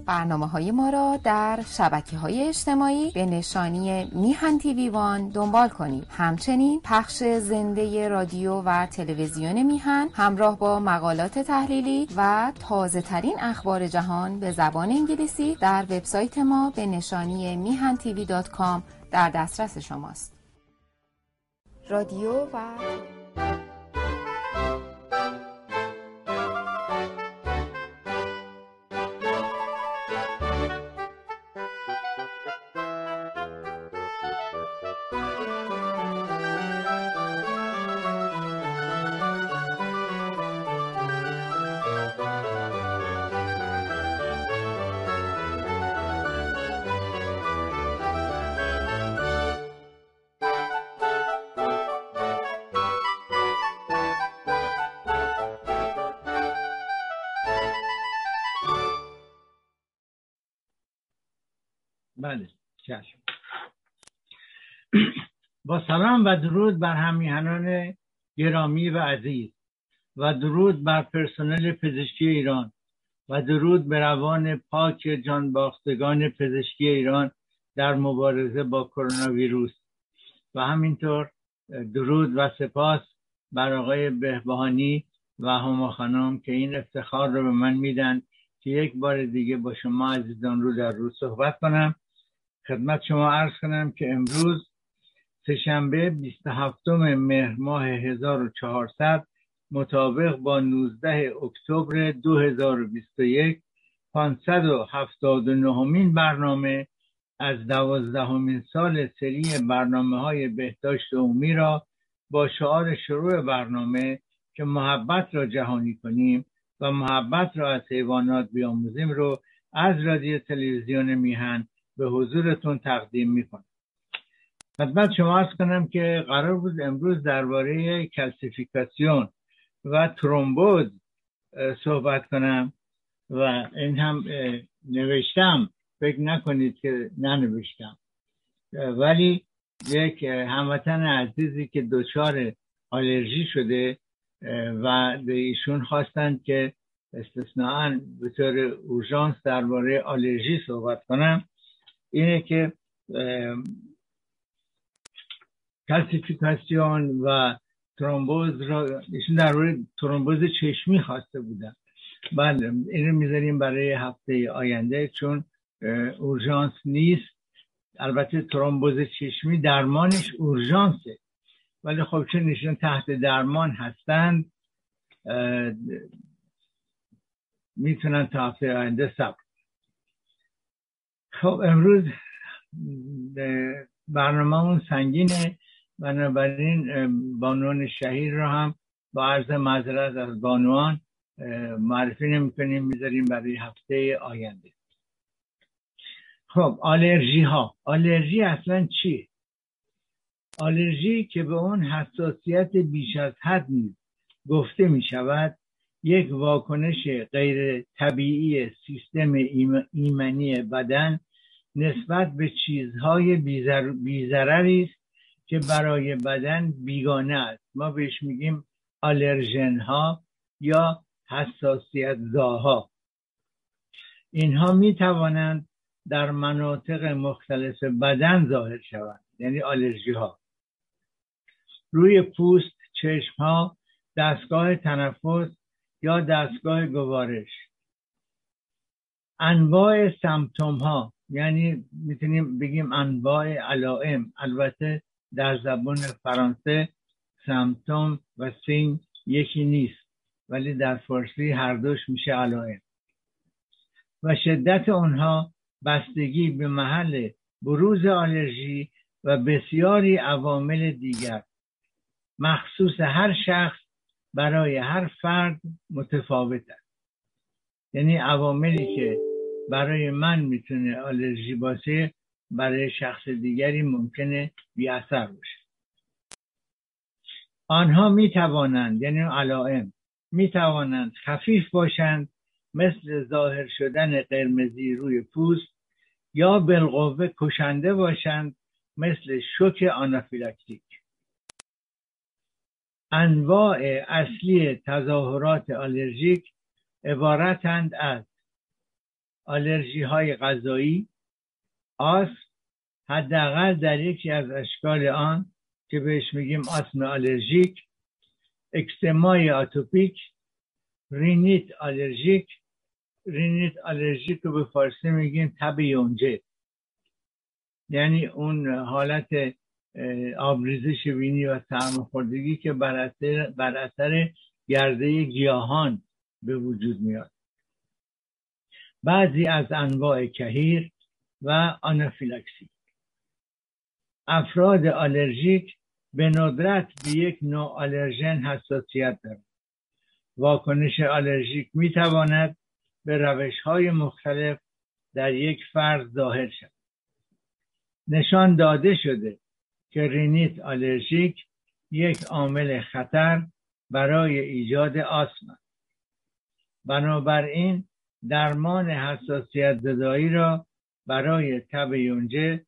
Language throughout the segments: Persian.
برنامه‌های ما را در شبکه‌های اجتماعی به نشانی میهن تیوی وان دنبال کنید. همچنین پخش زنده رادیو و تلویزیون میهن همراه با مقالات تحلیلی و تازه‌ترین اخبار جهان به زبان انگلیسی در وبسایت ما به نشانی mihantv.com در دسترس شماست. رادیو و بله چشم. با سلام و درود بر همیهنان گرامی و عزیز و درود بر پرسنل پزشکی ایران و درود به روان پاک جانباختگان پزشکی ایران در مبارزه با کرونا ویروس و همینطور درود و سپاس بر آقای بهبهانی و هما خانم که این افتخار رو به من میدن که یک بار دیگه با شما عزیزان رو در رو صحبت کنم. خدمت شما عرض کنم که امروز سه‌شنبه 27 مهر ماه 1400 مطابق با 19 اکتبر 2021 579مین برنامه از 12مین سال سری برنامه‌های بهداشت عمومی را با شعار شروع برنامه که محبت را جهانی کنیم و محبت را از حیوانات بیاموزیم رو از رادیو تلویزیون میهن به حضورتون تقدیم میکنم. خدمت شما عرض کنم که قرار بود امروز درباره کلسیفیکاسیون و ترومبوز صحبت کنم و این هم نوشتم، فکر نکنید که ننوشتم، ولی یک هموطن عزیزی که دچار آلرژی شده و به ایشون خواستند که استثناءً به طور اورژانس درباره آلرژی صحبت کنم، اینه که کلسیفیکاسیون و ترومبوز را ایشون درباره ترومبوز چشمی خواسته بودن. بله اینو میذاریم برای هفته آینده چون اورژانس نیست. البته ترومبوز چشمی درمانش اورژانسه، ولی خب چون ایشون تحت درمان هستند میتونن تا هفته آینده صبر. خب امروز برنامه‌مون سنگینه، بنابراین بانوان شهیر رو هم با عرض معذرت از بانوان معرفی نمی‌کنیم، میذاریم برای هفته آینده. خب آلرژی اصلا چیه؟ آلرژی که به اون حساسیت بیش از حد نیز گفته می شود یک واکنش غیر طبیعی سیستم ایمنی بدن نسبت به چیزهای بی‌ضرری است که برای بدن بیگانه است. ما بهش میگیم آلرژن ها یا حساسیت زاها. اینها می توانند در مناطق مختلف بدن ظاهر شوند، یعنی آلرژی ها روی پوست، چشم ها، دستگاه تنفس یا دستگاه گوارش. انواع سمپتوم ها، یعنی میتونیم بگیم انواع علائم، البته در زبان فرانسه سمپتوم و سین یکی نیست، ولی در فارسی هر دوش میشه علائم و شدت اونها بستگی به محل بروز آلرژی و بسیاری عوامل دیگر مخصوص هر شخص برای هر فرد متفاوت است. یعنی عواملی که برای من میتونه آلرژی باشه برای شخص دیگری ممکنه بی اثر باشه. آنها میتوانند، یعنی علائم میتوانند خفیف باشند مثل ظاهر شدن قرمزی روی پوست یا بالقوه کشنده باشند مثل شوک آنافیلاکتیک. انواع اصلی تظاهرات آلرژیک عبارتند از آلرژی های غذایی، آسم، حداقل در یکی از اشکال آن که بهش میگیم آسم آلرژیک، اکزیمای آتوپیک، رینیت آلرژیک. رینیت آلرژیک رو به فارسی میگیم تب یونجه، یعنی اون حالت آبریزش بینی و سرماخوردگی که بر اثر گرده گیاهان به وجود میاد. بعضی از انواع کهیر و آنافیلاکسی. افراد آلرژیک به ندرت به یک نوع آلرژن حساسیت دارند. واکنش آلرژیک می تواند به روش‌های مختلف در یک فرد ظاهر شود. نشان داده شده که رینیت آلرژیک یک عامل خطر برای ایجاد آسم است. بنابراین درمان حساسیت زدایی را برای تب یونجه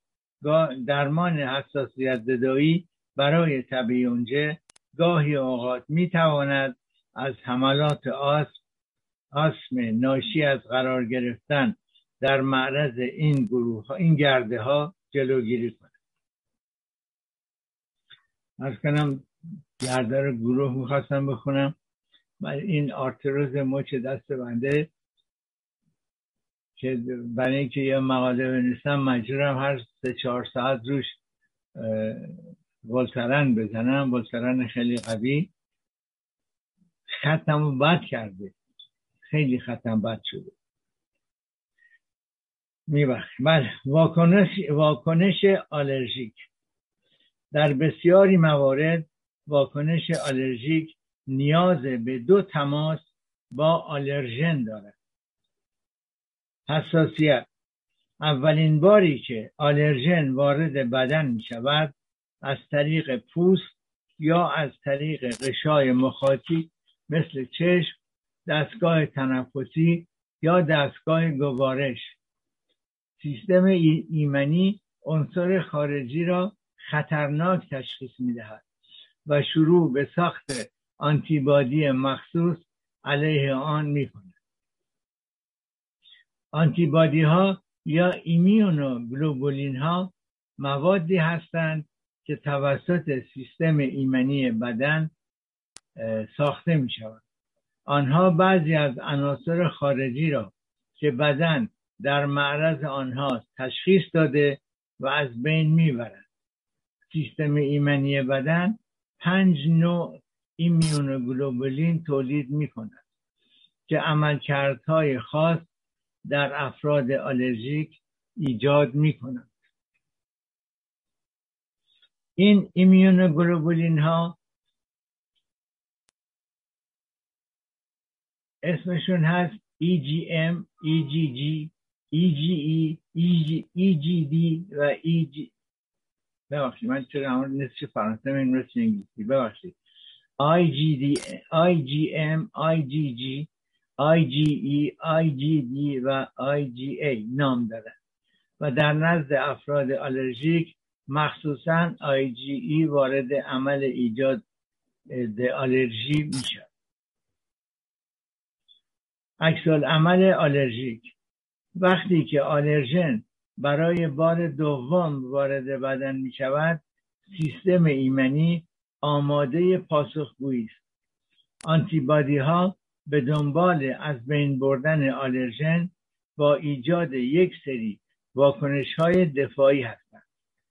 گاهی اوقات می تواند از حملات آسم ناشی از قرار گرفتن در معرض این گرده ها جلوگیری کند. عرض کنم گرده رو گروه میخواستم بخونم. این آرتروز مچ دست بنده که برای اینکه یه مقاله بنویسم مجبورم هر 3-4 ساعت روش ولترن بزنم، ولترن خیلی قوی. خطمو بد کرده، خیلی خطم بد شده. بله، واکنش آلرژیک. در بسیاری موارد واکنش آلرژیک نیاز به 2 تماس با آلرژن دارد. حساسیت. اولین باری که آلرژن وارد بدن می شود از طریق پوست یا از طریق غشای مخاطی مثل چشم، دستگاه تنفسی یا دستگاه گوارش. سیستم ایمنی عنصر خارجی را خطرناک تشخیص می دهد و شروع به ساخت آنتیبادی مخصوص علیه آن می کند. آنتیبادی ها یا ایمیونوگلوبولین ها موادی هستند که توسط سیستم ایمنی بدن ساخته می شوند. آنها بعضی از عناصر خارجی را که بدن در معرض آنها تشخیص داده و از بین می برند. سیستم ایمنی بدن 5 نوع ایمیونوگلوبولین تولید می کند که عملکردهای خاص در افراد آلرژیک ایجاد می کنند. این ایمیونوگلوبولین ها اسمشون هست EGM, EGG, EGE, EGD و EG. ببخشید من چرا همون نصف فرانسه من نصف انگلیسی. ببخشید. IgM, IgG, IgE, IgD و IgA نام دارد و در نزد افراد آلرژیک مخصوصاً IgE وارد عمل ایجاد آلرژی می شود. عکس‌العمل آلرژیک. وقتی که آلرژن برای بار دوم وارد بدن می شود، سیستم ایمنی آماده پاسخگویی است. آنتیبادی ها به دنبال از بین بردن آلرژن با ایجاد یک سری واکنش های دفاعی هستند.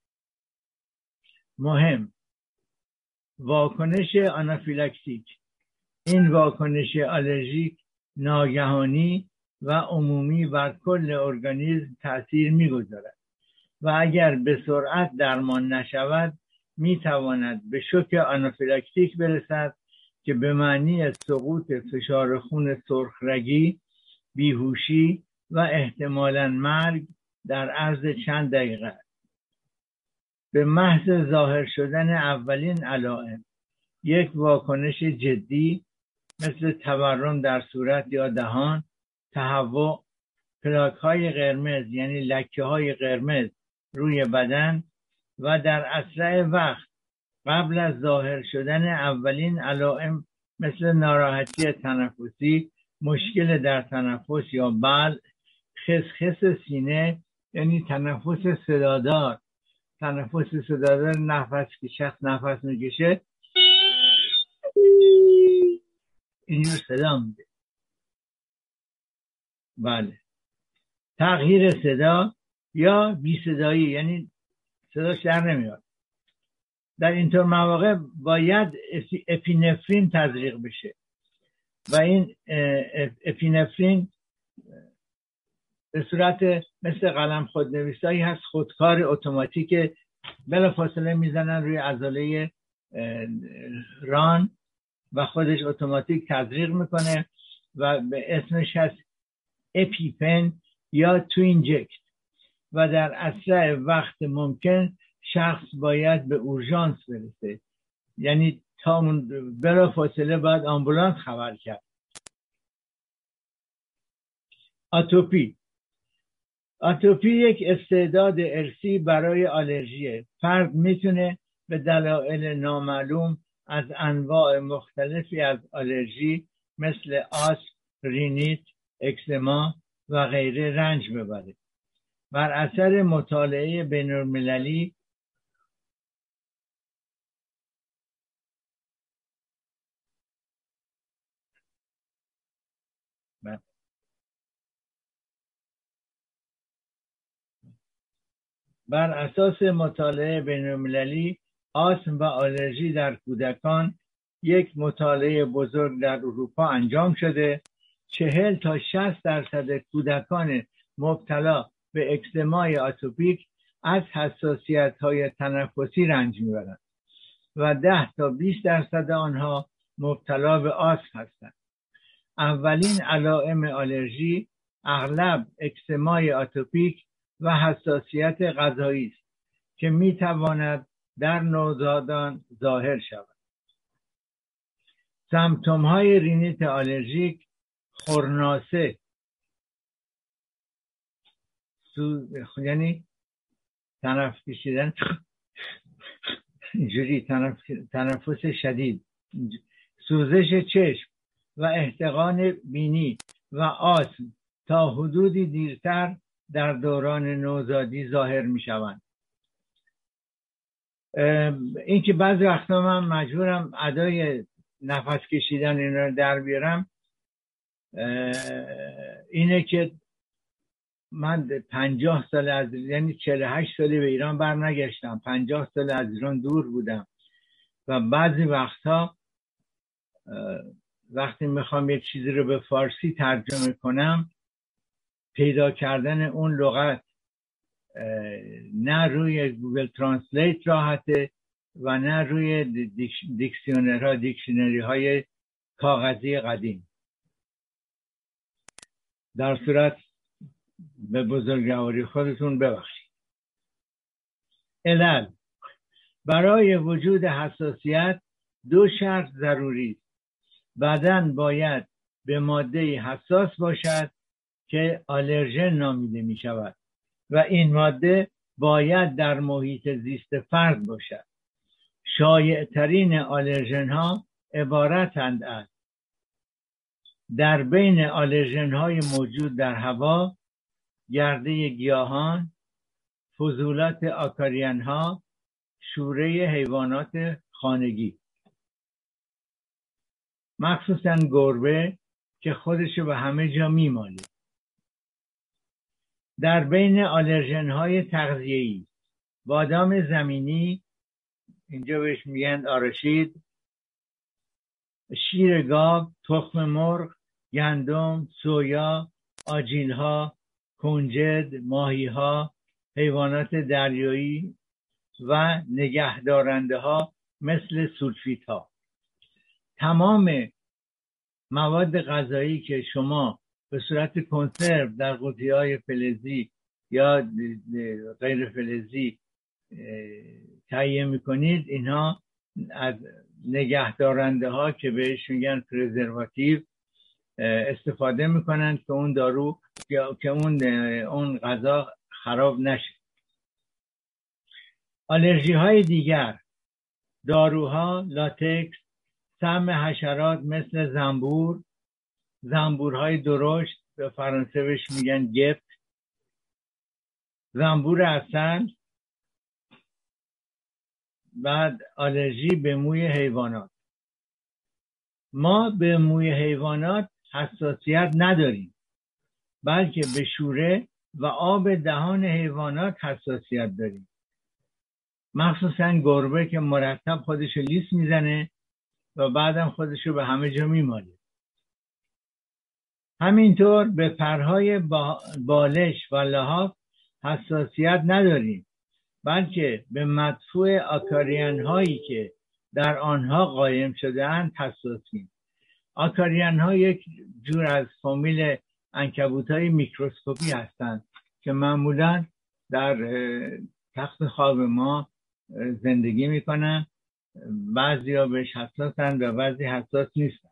مهم: واکنش آنافیلاکسیک. این واکنش آلرژیک ناگهانی و عمومی بر کل ارگانیسم تأثیر می‌گذارد و اگر به سرعت درمان نشود می‌تواند به شوک آنافیلاکتیک برسد که به معنی سقوط فشار خون سرخرگی، بیهوشی و احتمالاً مرگ در عرض چند دقیقه است. به محض ظاهر شدن اولین علائم، یک واکنش جدی مثل تورم در صورت یا دهان، تهوع، پلاک‌های قرمز یعنی لکه‌های قرمز روی بدن و در اسرع وقت قبل از ظاهر شدن اولین علائم مثل ناراحتی تنفسی، مشکل در تنفس یا بلع، خسخس سینه یعنی تنفس صدادار. تنفس صدادار نفس که شخص نفس میکشه اینجور صدا میده. بله. تغییر صدا یا بی صدایی یعنی صداش در نمیاد. در اینطور مواقع باید اپینفرین تزریق بشه و این اپینفرین به صورت مثل قلم خودنویسایی هست، خودکار اتوماتیک، بلافاصله میزنن روی عضله ران و خودش اتوماتیک تزریق میکنه و به اسمش هست اپیپن یا تو اینجکت و در اسرع وقت ممکن شخص باید به اورژانس برسه، یعنی تا بلافاصله باید آمبولانس خبر کرد. آتوپی یک استعداد ارثی برای آلرژیه. فرد میتونه به دلایل نامعلوم از انواع مختلفی از آلرژی مثل آسم، رینیت، اکزما و غیره رنج ببره. بر اثر مطالعه بین‌المللی بر اساس مطالعه بین‌المللی آسم و آلرژی در کودکان یک مطالعه بزرگ در اروپا انجام شده. 40 تا 60% کودکان مبتلا به اکزمای آتوپیک از حساسیت‌های تنفسی رنج میبرند و 10 تا 20% آنها مبتلا به آسم هستند. اولین علائم آلرژی اغلب اکزمای آتوپیک و حساسیت غذایی است که میتواند در نوزادان ظاهر شود. سمپتوم های رینیت آلرژیک خرناسه یعنی تنفس کشیدن اینجوری، تنفس شدید، سوزش چشم و احتقان بینی و آسم تا حدودی دیرتر در دوران نوزادی ظاهر می شوند. این که بعضی وقتا من مجبورم ادای نفس کشیدن اینا رو در بیارم اینه که من 50 سال از یعنی 48 سالی به ایران برنگشتم، 50 سال از ایران دور بودم و بعضی وقتا وقتی میخوام یک چیزی رو به فارسی ترجمه کنم پیدا کردن اون لغت نه روی گوگل ترنسلیت راحته و نه روی دیکشنری های کاغذی قدیم. در صورت به بزرگواری خودتون ببخشید. علل: برای وجود حساسیت 2 شرط ضروری است. بدن باید به ماده حساس باشد که آلرژن نامیده می شود و این ماده باید در محیط زیست فرد باشد. شایع ترین آلرژن ها عبارتند از در بین آلرژن های موجود در هوا، گرده گیاهان، فضولات آکارین ها، شوره حیوانات خانگی، مخصوصا گربه که خودشو به همه جا میماله. در بین آلرژن های تغذیه‌ای، بادام زمینی، اینجا بهش میگن آرشید، شیر گاو، تخم مرغ، گندم، سویا، آجیل‌ها، کنجد، ماهی‌ها، حیوانات دریایی و نگهدارنده ها مثل سولفیت ها. تمام مواد غذایی که شما به صورت کنسرو در قوطی‌های فلزی یا غیر فلزی تهیه میکنید، اینها از نگهدارنده ها که بهش میگن پرزرواتیو استفاده میکنن که اون دارو که اون غذا خراب نشه. آلرژی های دیگر: داروها، لاتکس، سم حشرات مثل زنبور، زنبورهای درشت به فرانسه بهش میگن گپ، زنبور عسل، بعد آلرژی به موی حیوانات. ما به موی حیوانات حساسیت نداریم، بلکه به شوره و آب دهان حیوانات حساسیت داریم، مخصوصا گربه که مرتب خودشو لیس میزنه و بعدم خودشو به همه جا میماله. همینطور به پرهای بالش و لحاف حساسیت نداریم، بلکه به مدفوع آکارین هایی که در آنها قایم شده اند حساسیم. آکارین ها یک جور از فامیل عنکبوت های میکروسکوپی هستند که معمولا در تخت خواب ما زندگی میکنن. بعضی ها بهش حساسند و بعضی حساس نیستن.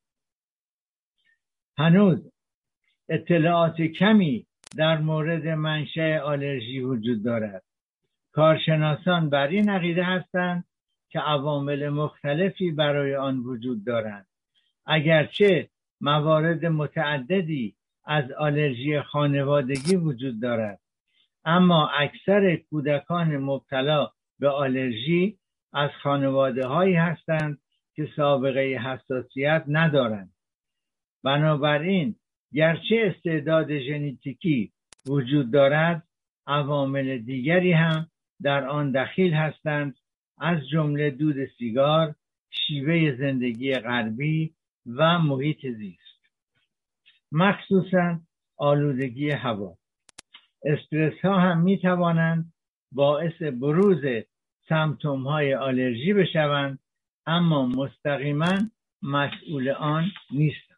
هنوز اطلاعات کمی در مورد منشأ آلرژی وجود دارد. کارشناسان بر این عقیده هستند که عوامل مختلفی برای آن وجود دارند. اگرچه موارد متعددی از آلرژی خانوادگی وجود دارد، اما اکثر کودکان مبتلا به آلرژی از خانواده هایی هستند که سابقه حساسیت ندارند. بنابراین گرچه استعداد ژنتیکی وجود دارد، عوامل دیگری هم در آن دخیل هستند، از جمله دود سیگار، شیوه زندگی غربی و محیط زیست، مخصوصا آلودگی هوا. استرس ها هم می توانند باعث بروز سمپتوم های آلرژی بشوند، اما مستقیما مسئول آن نیستند.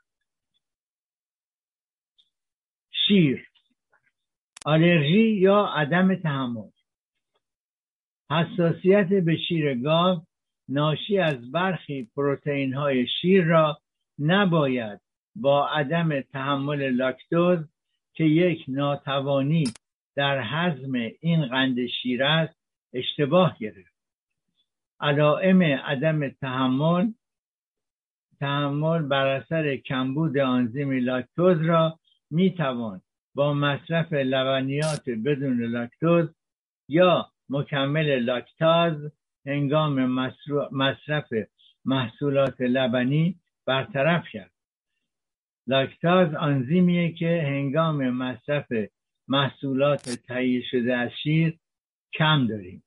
شیر، آلرژی یا عدم تحمل. حساسیت به شیر گاو ناشی از برخی پروتئین های شیر را نباید با عدم تحمل لاکتوز که یک ناتوانی در هضم این قند شیر است اشتباه گرفت. علائم عدم تحمل بر اثر کمبود آنزیم لاکتوز را میتوان با مصرف لبنیات بدون لاکتوز یا مکمل لاکتاز هنگام مصرف محصولات لبنی برطرف کرد. لاکتاز آنزیمیه که هنگام مصرف محصولات تهیه شده از شیر کم داریم.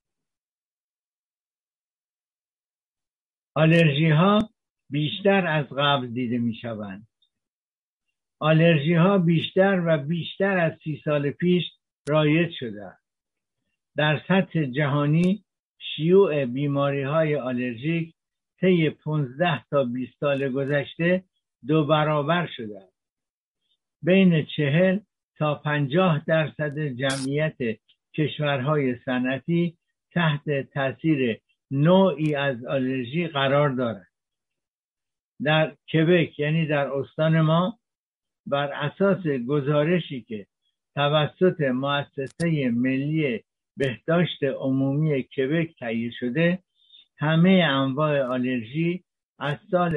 آلرژی ها بیشتر از قبل دیده می شوند. آلرژی ها بیشتر و بیشتر از 30 سال پیش رایج شده. در سطح جهانی شیوع بیماری های آلرژیک طی 15 تا 20 سال گذشته 2 برابر شده. بین 40 تا 50% جمعیت کشورهای صنعتی تحت تاثیر نوعی از آلرژی قرار دارد. در کبک، یعنی در استان ما، بر اساس گزارشی که توسط مؤسسه ملی بهداشت عمومی کبک تهیه شده، همه انواع آلرژی از سال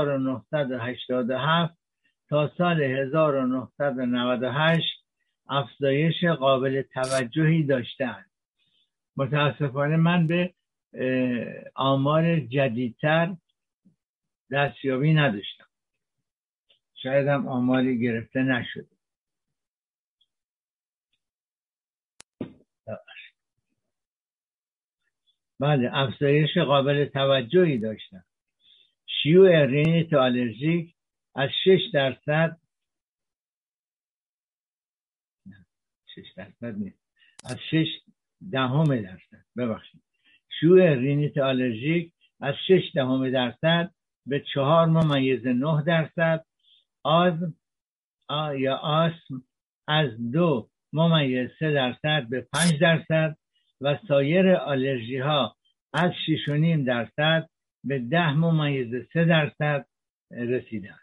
1987 تا سال 1998 افزایش قابل توجهی داشتند. متاسفانه من به آمار جدیدتر دستیابی نداشتم. شاید هم آماری گرفته نشده. بله، افزایش قابل توجهی داشتن. شیوع رینیت آلرژیک از 6% از 0.6% شیوع رینیت آلرژیک از 0.6% به 4.9%، آسم از 2.3% به 5% و سایر آلرژی ها از 6.5% به 10.3% رسیدند.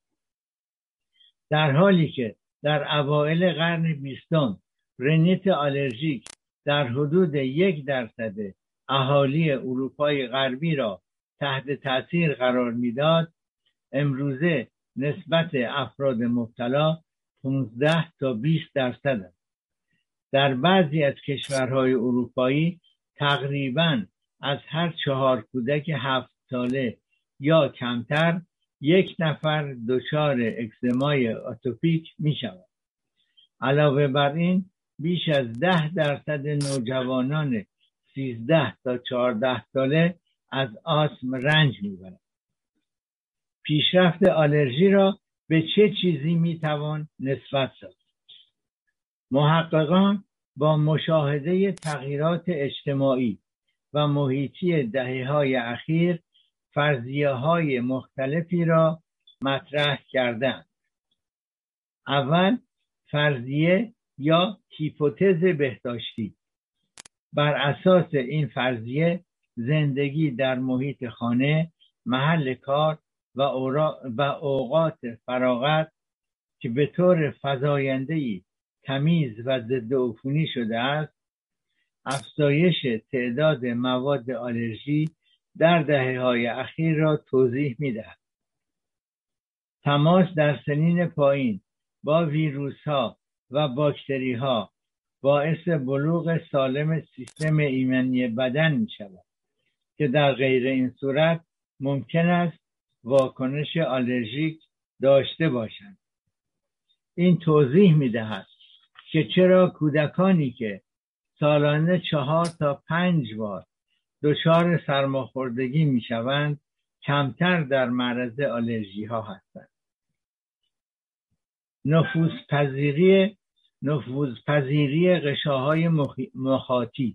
در حالی که در اوایل قرن 20 رینیت آلرژیک در حدود 1% اهالی اروپای غربی را تحت تاثیر قرار میداد، امروزه نسبت افراد مبتلا 15 تا 20% است. در بعضی از کشورهای اروپایی تقریباً از هر 4 کودک 7 ساله یا کمتر 1 نفر دچار اکزمای آتوپیک می شود. علاوه بر این بیش از 10% نوجوانان 13 تا 14 ساله از آسم رنج میبرند. پیشرفت آلرژی را به چه چیزی میتوان نسبت داد؟ محققان با مشاهده تغییرات اجتماعی و محیطی دهه‌های اخیر فرضیه‌های مختلفی را مطرح کردند. اول، فرضیه یا هیپوتز بهداشتی. بر اساس این فرضیه زندگی در محیط خانه، محل کار و اوقات فراغت که به طور فزاینده‌ای تمیز و ضد عفونی شده است، افزایش تعداد مواد آلرژی در دهه‌های اخیر را توضیح می‌دهد. تماس در سنین پایین با ویروس‌ها و باکتری‌ها باعث بلوغ سالم سیستم ایمنی بدن می‌شود که در غیر این صورت ممکن است واکنش آلرژیک داشته باشند. این توضیح می‌دهد که چرا کودکانی که سالانه 4 تا 5 بار دچار سرماخوردگی می‌شوند کمتر در معرض آلرژی‌ها هستند. نفوذپذیری غشاهای مخاطی.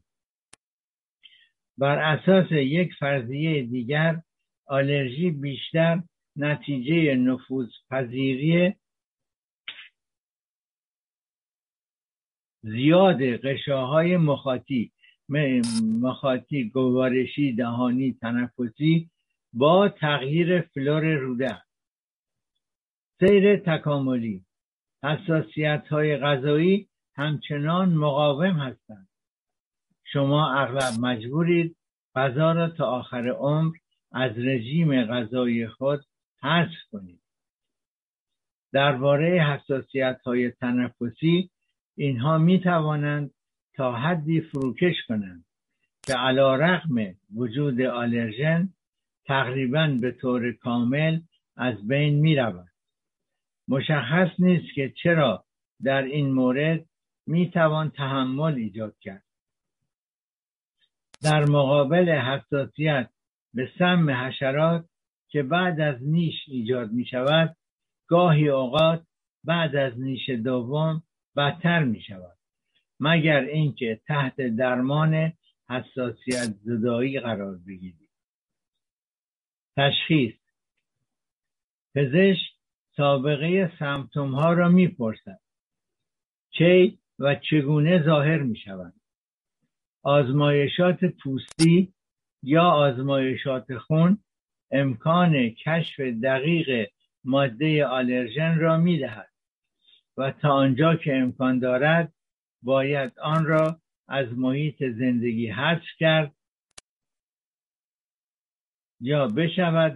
بر اساس یک فرضیه دیگر، آلرژی بیشتر نتیجه نفوذپذیری زیاد غشاهای مخاطی گوارشی، دهانی، تنفسی با تغییر فلور روده. سیر تکاملی. حساسیت‌های غذایی همچنان مقاوم هستند. شما اغلب مجبورید غذا را تا آخر عمر از رژیم غذایی خود حذف کنید. درباره حساسیت‌های تنفسی، اینها می توانند تا حدی فروکش کنند که علی‌رغم وجود آلرژن تقریباً به طور کامل از بین می روند. مشخص نیست که چرا در این مورد می توان تحمل ایجاد کرد. در مقابل حساسیت به سم حشرات که بعد از نیش ایجاد می شود، گاهی اوقات بعد از نیش دوم بدتر می شود، مگر اینکه تحت درمان حساسیت زدایی قرار بگیرید. تشخیص. پزشک سابقه سمپتوم ها را می پرسد. کی و چگونه ظاهر می شوند؟ آزمایشات پوستی یا آزمایشات خون امکان کشف دقیق ماده آلرژن را می دهد و تا آنجا که امکان دارد باید آن را از محیط زندگی حذف کرد یا بشود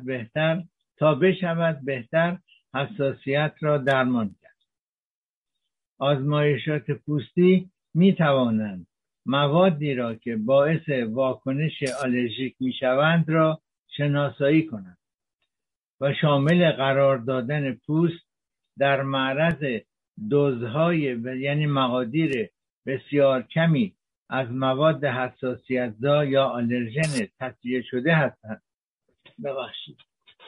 بهتر حساسیت را درمان کرد. آزمایشات پوستی می توانند موادی را که باعث واکنش آلرژیک می شوند را شناسایی کنند و شامل قرار دادن پوست در معرض دوزهای یعنی مقادیر بسیار کمی از مواد حساسیت‌زا یا آلرژن تصفیه شده هستند. ببخشید.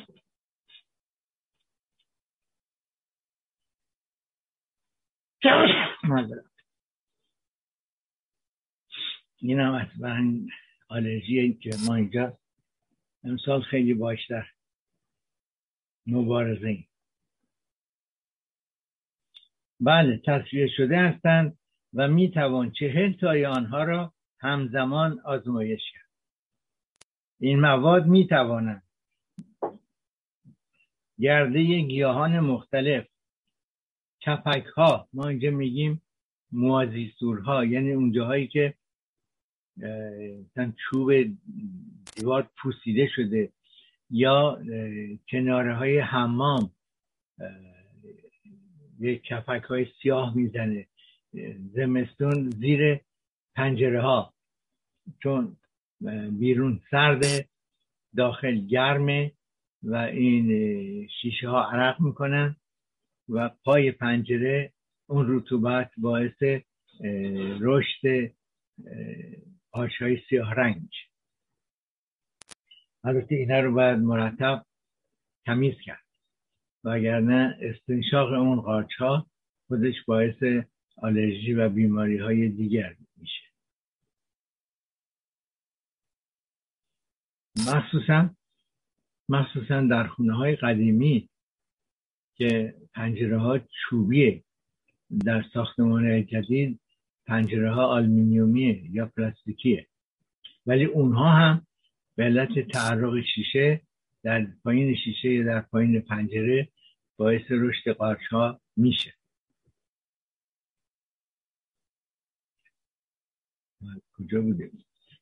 این هم اصلا آلرژی که ما اینجا امسال خیلی باش در مبارزه ایم. بله، تصفیه شده هستند و می توان 40 تای آنها را همزمان آزمایش کرد. این مواد می توانند گرده گیاهان مختلف، کپک ها، ما اینجا میگیم موازیسورها، یعنی اون جاهایی که چوب دیوار پوسیده شده، یا کناره های حمام یک کپک های سیاه میزنه، زمستون زیر پنجره ها، چون بیرون سرده داخل گرمه و این شیشه ها عرق میکنن و پای پنجره اون رطوبت باعث رشد قارچ‌های سیاه رنگ میشه. البته اینا رو باید مرتب تمیز کرد، وگرنه استنشاق اون قارچ‌ها خودش باعث آلرژی و بیماری های دیگر میشه. مخصوصا در خونه های قدیمی که پنجره ها چوبیه، در ساختمان جدید پنجره ها آلومینیومیه یا پلاستیکیه، ولی اونها هم به علت تعرق شیشه در پایین شیشه یا در پایین پنجره باعث رشد قارچ‌ها میشه. کجا بوده؟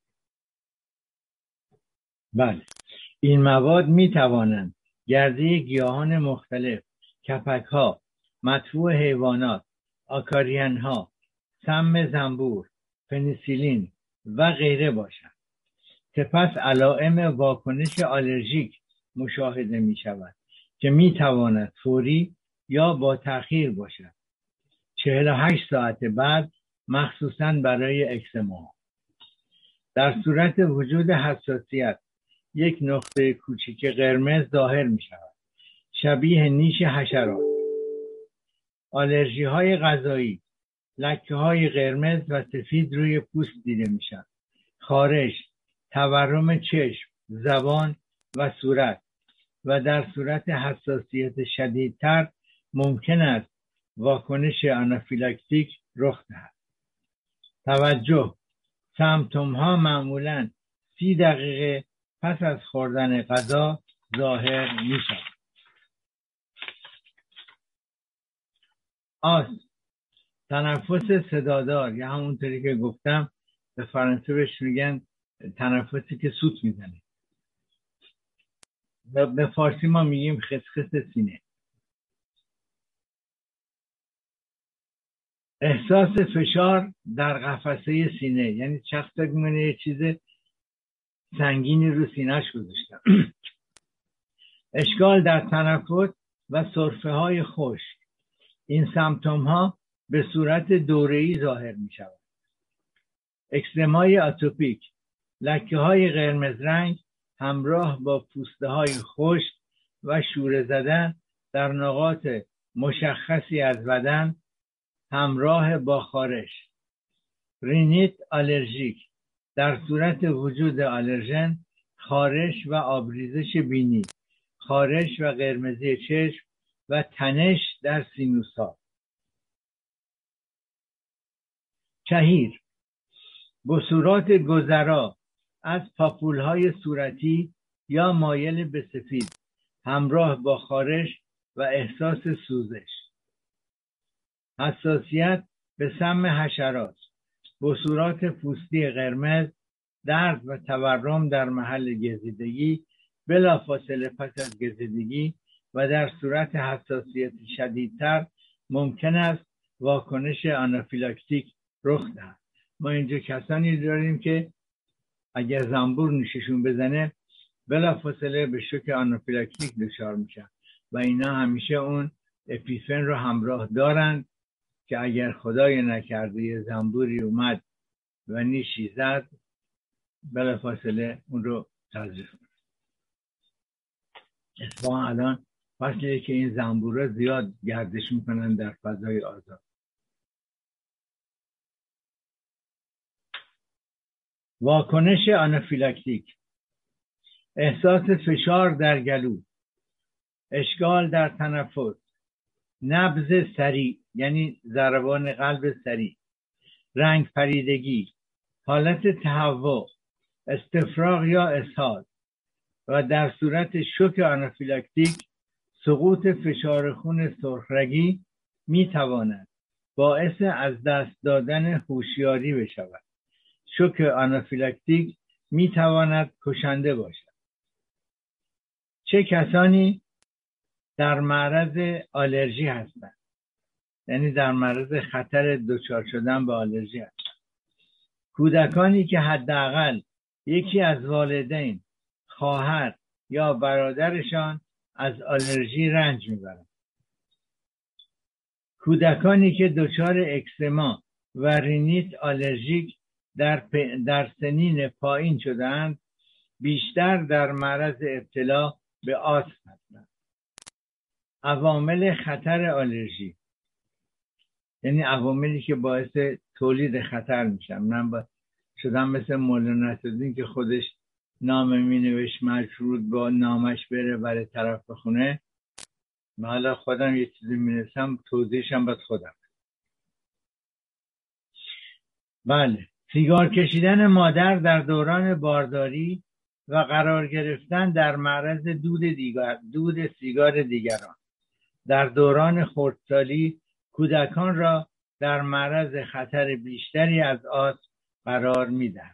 بله، این مواد می توانند گرده گیاهان مختلف، کپک‌ها، مطبوع حیوانات، آکارین‌ها، سم زنبور، پنیسیلین و غیره باشند. سپس علائم واکنش آلرژیک مشاهده می شود که می تواند فوری یا با تأخیر باشد. 48 ساعت بعد، مخصوصاً برای اکزما. در صورت وجود حساسیت یک نقطه کوچیک قرمز ظاهر می شود، شبیه نیش حشرات. آلرژی های غذایی، لکه های قرمز و سفید روی پوست دیده می شود. خارش، تورم چشم، زبان و صورت و در صورت حساسیت شدیدتر ممکن است واکنش آنافیلاکتیک رخ دهد. توجه: سمپتوم ها معمولاً 30 دقیقه پس از خوردن غذا ظاهر می شود. آسم، تنفس صدادار یا همونطوری که گفتم به فرانسه بهش میگن تنفسی که سوت میزنه و به فارسی ما میگیم خسخس سینه. احساس فشار در قفسه سینه، یعنی شخص فکر می‌کنه یه چیز سنگینی رو سینه‌اش گذاشتم. اشکال در تنفس و سرفه های خشک. این سمپتوم ها به صورت دوره‌ای ظاهر می شود. اکزمای آتوپیک، لکه های قرمز رنگ همراه با پوسته های خشک و شوره زدن در نقاط مشخصی از بدن همراه با خارش. رینیت آلرژیک، در صورت وجود آلرژن، خارش و آبریزش بینی، خارش و قرمزی چشم و تنش در سینوس‌ها. چهیر، بصورات گذرا از پاپولهای صورتی یا مایل به سفید همراه با خارش و احساس سوزش. حساسیت به سم حشرات، بصورات پوستی قرمز، درد و تورم در محل گزیدگی بلافاصله پس از گزیدگی و در صورت حساسیت شدیدتر ممکن است واکنش آنافیلاکتیک رخ دهد. ما اینجا کسانی داریم که اگر زنبور نوششون بزنه بلافاصله به شوک آنافیلاکتیک دچار میشن و اینا همیشه اون اپیفن رو همراه دارند که اگر خدای نکرده یه زنبوری اومد و نیشی زد بلافاصله اون رو تزریق کنه. اتفاقا الان فصلیه که این زنبورا زیاد گردش میکنن در فضای آزاد. واکنش آنافیلاکتیک: احساس فشار در گلو، اشکال در تنفس، نبض سریع یعنی ضربان قلب سریع، رنگ پریدگی، حالت تهوع، استفراغ یا اسهال و در صورت شوک آنافیلاکتیک سقوط فشار خون سرخرگی می تواند باعث از دست دادن هوشیاری بشود. شوک آنافیلاکتیک می تواند کشنده باشد. چه کسانی در معرض آلرژی هستند؟ یعنی در معرض خطر دچار شدن به آلرژی هستند. کودکانی که حداقل یکی از والدین، خواهر یا برادرشان از آلرژی رنج میبرند. کودکانی که دچار اکزما و رینیت آلرژیک در سنین پایین شدند بیشتر در معرض ابتلا به آسم هستند. عوامل خطر آلرژی، یعنی عواملی که باعث تولید خطر میشن. من شدم مثل مولانا نصرالدین که خودش نامه می نوشت مجبور با نامش بره برای طرف بخونه. من حالا خودم یه چیزی می نویسم، توضیحشم باید خودم. بله، سیگار کشیدن مادر در دوران بارداری و قرار گرفتن در معرض دود سیگار دیگران در دوران خردسالی کودکان را در معرض خطر بیشتری از آسم قرار میدهد.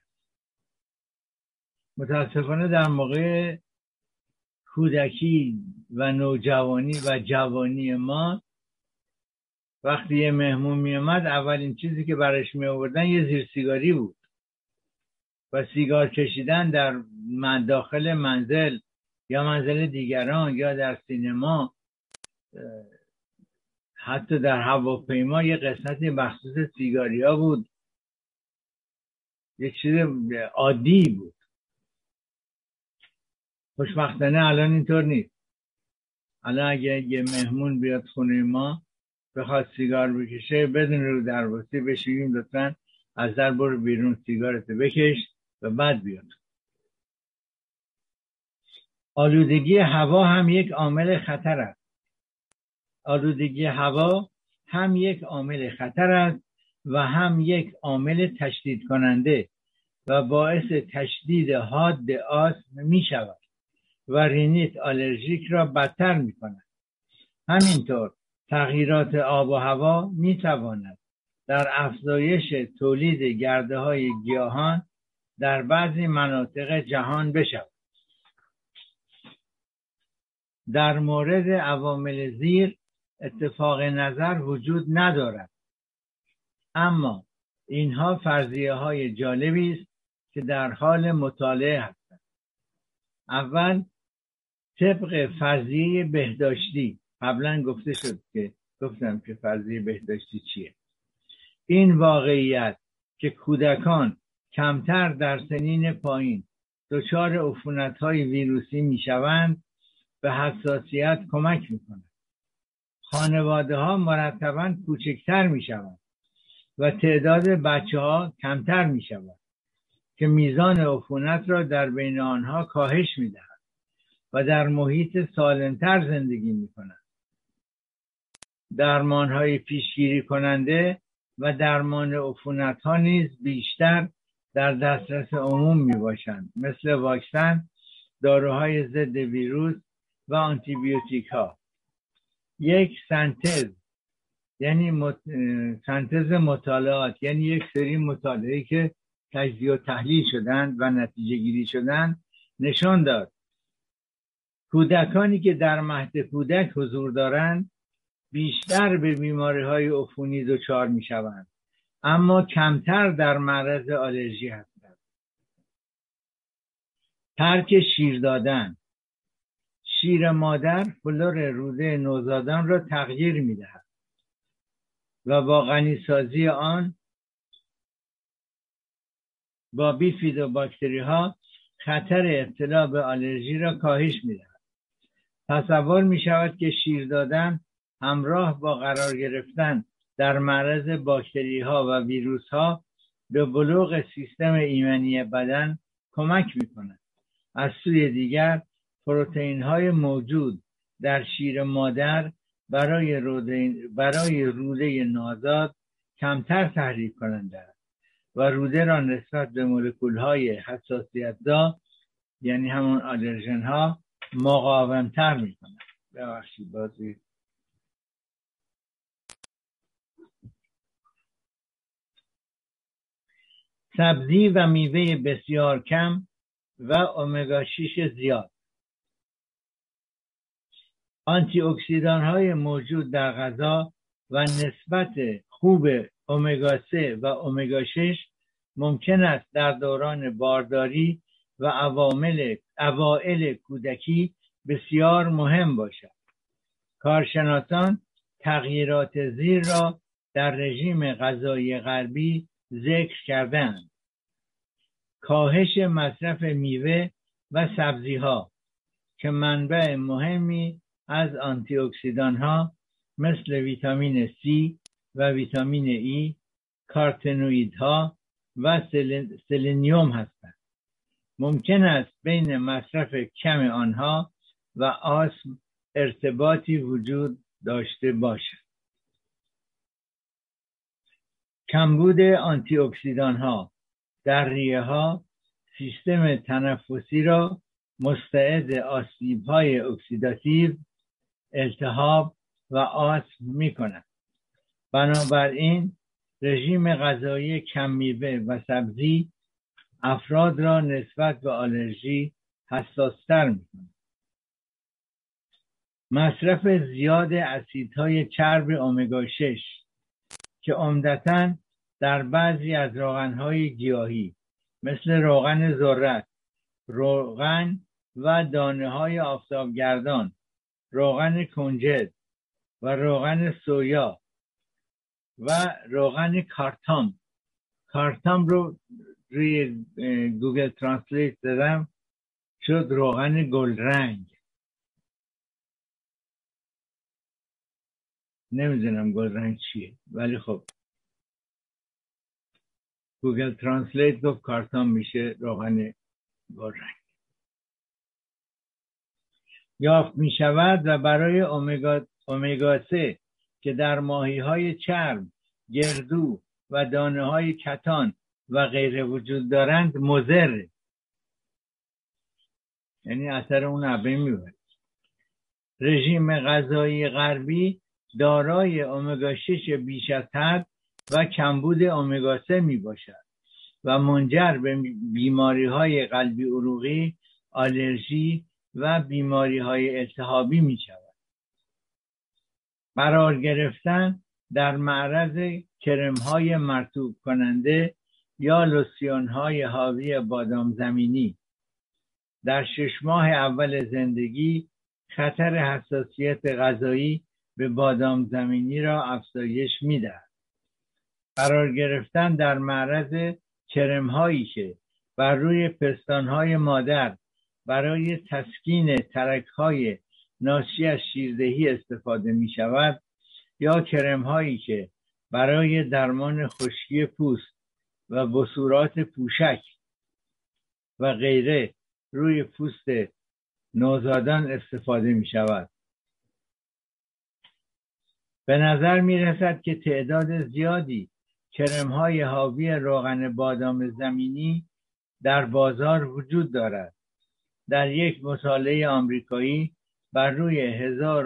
متاسفانه در موقع کودکی و نوجوانی و جوانی ما وقتی یه مهمون می اومد اولین چیزی که برش می آوردن یه زیر سیگاری بود و سیگار کشیدن در داخل منزل یا منزل دیگران یا در سینما، حتی در هواپیما یه قسمتی مخصوص سیگاری ها بود، یه چیز عادی بود. خوشبختانه الان اینطور نیست. الان اگه یه مهمون بیاد خونه ما بخواد سیگار بکشه بدون رو درواسی بشیم لطفاً از در برو بیرون سیگارتو بکش و بعد بیاد. آلودگی هوا هم یک عامل خطر است. آلودگی هوا هم یک عامل خطر است و هم یک عامل تشدید کننده و باعث تشدید حاد آسم می شود و رینیت آلرژیک را بدتر می کند. همینطور تغییرات آب و هوا می تواند در افزایش تولید گرده های گیاهان در بعضی مناطق جهان بشود. در مورد عوامل زیر اتفاق نظر وجود ندارد، اما اینها فرضیه های جالبی است که در حال مطالعه هستند. اول، طبق فرضیه بهداشتی، قبلا گفتم که فرضیه بهداشتی چیه. این واقعیت که کودکان کمتر در سنین پایین دچار عفونت‌های ویروسی میشوند به حساسیت کمک می‌کند. خانواده‌ها مرتباً کوچکتر میشوند و تعداد بچه‌ها کمتر میشود که میزان عفونت را در بین آنها کاهش می‌دهد و در محیط سالمتر زندگی می‌کنند. درمان‌های پیشگیری کننده و درمان عفونت‌ها نیز بیشتر در دسترس عموم میباشند، مثل واکسن، داروهای ضد ویروس و آنتیبیوتیک ها. یک سنتز، یعنی سنتز مطالعات، یعنی یک سری مطالعه که تجزیه و تحلیل شدند و نتیجه گیری شدند، نشان داد کودکانی که در مهد کودک حضور دارند بیشتر به بیماری‌های عفونی دچار می‌شوند، اما کمتر در معرض آلرژی هستند. ترک شیر دادن. شیر مادر فلور روده نوزادان را تغییر می‌دهد و با غنیسازی آن با بیفیدوباکتری‌ها خطر ابتلا به آلرژی را کاهش می‌دهد. تصور می‌شود که شیر دادن همراه با قرار گرفتن در معرض باکتری ها و ویروس ها به بلوغ سیستم ایمنی بدن کمک می کند. از سوی دیگر پروتئین های موجود در شیر مادر برای روده نوزاد کمتر تحریک کننده است و روده را نسبت به مولکول های حساسیت زا، یعنی همون آلرژن ها، مقاومتر می کند. ببخشید بازی. سبزی و میوه بسیار کم و امگا 6 زیاد. آنتی اکسیدان های موجود در غذا و نسبت خوب امگا 3 و امگا 6 ممکن است در دوران بارداری و اوائل کودکی بسیار مهم باشد. کارشناسان تغییرات زیر را در رژیم غذایی غربی ذکر کردند: کاهش مصرف میوه و سبزی ها که منبع مهمی از آنتی اکسیدان ها مثل ویتامین C و ویتامین E، کاروتنوئیدها و سلنیوم هستند. ممکن است بین مصرف کم آنها و آسم ارتباطی وجود داشته باشد. کمبود آنتی اکسیدان ها در ریه ها سیستم تنفسی را مستعد آسیب های اکسیداتیو، التهاب و آسم می کند. بنابراین رژیم غذایی کم میوه و سبزی افراد را نسبت به آلرژی حساس‌تر می کند. مصرف زیاد اسیدهای چرب امگا 6 که عمدتاً در بعضی از روغن‌های گیاهی مثل روغن ذرت، روغن و دانه‌های آفتابگردان، روغن کنجد و روغن سویا و روغن کارتام رو روی گوگل ترنسلیت زدم، شد روغن گل رنگ. نمیدونم گل رنگ چیه، ولی خب گوگل ترنسلیت گفت کارتام میشه روغن گل رنگ. یافت می شود و برای امگا 3 که در ماهی های چرم، گردو و دانه های کتان و غیره وجود دارند مضر، یعنی اثر اون ابری میبرد. رژیم غذایی غربی دارای امگا 6 بیش از حد و کمبود امگا 3 می باشد و منجر به بیماری های قلبی عروقی، آلرژی و بیماری های التهابی می شود. قرار گرفتن در معرض کرم های مرطوب کننده یا لوسیون های حاوی بادام زمینی در 6 ماه اول زندگی خطر حساسیت غذایی به بادام زمینی را افزایش می‌دهد. قرار گرفتن در معرض کرم هایی که بر روی پستان های مادر برای تسکین ترک های ناشی از شیردهی استفاده می شود یا کرم هایی که برای درمان خشکی پوست و بصورات پوشک و غیره روی پوست نوزادان استفاده می شود. به نظر می رسد که تعداد زیادی کرم های حاوی روغن بادام زمینی در بازار وجود دارد. در یک مطالعه آمریکایی بر روی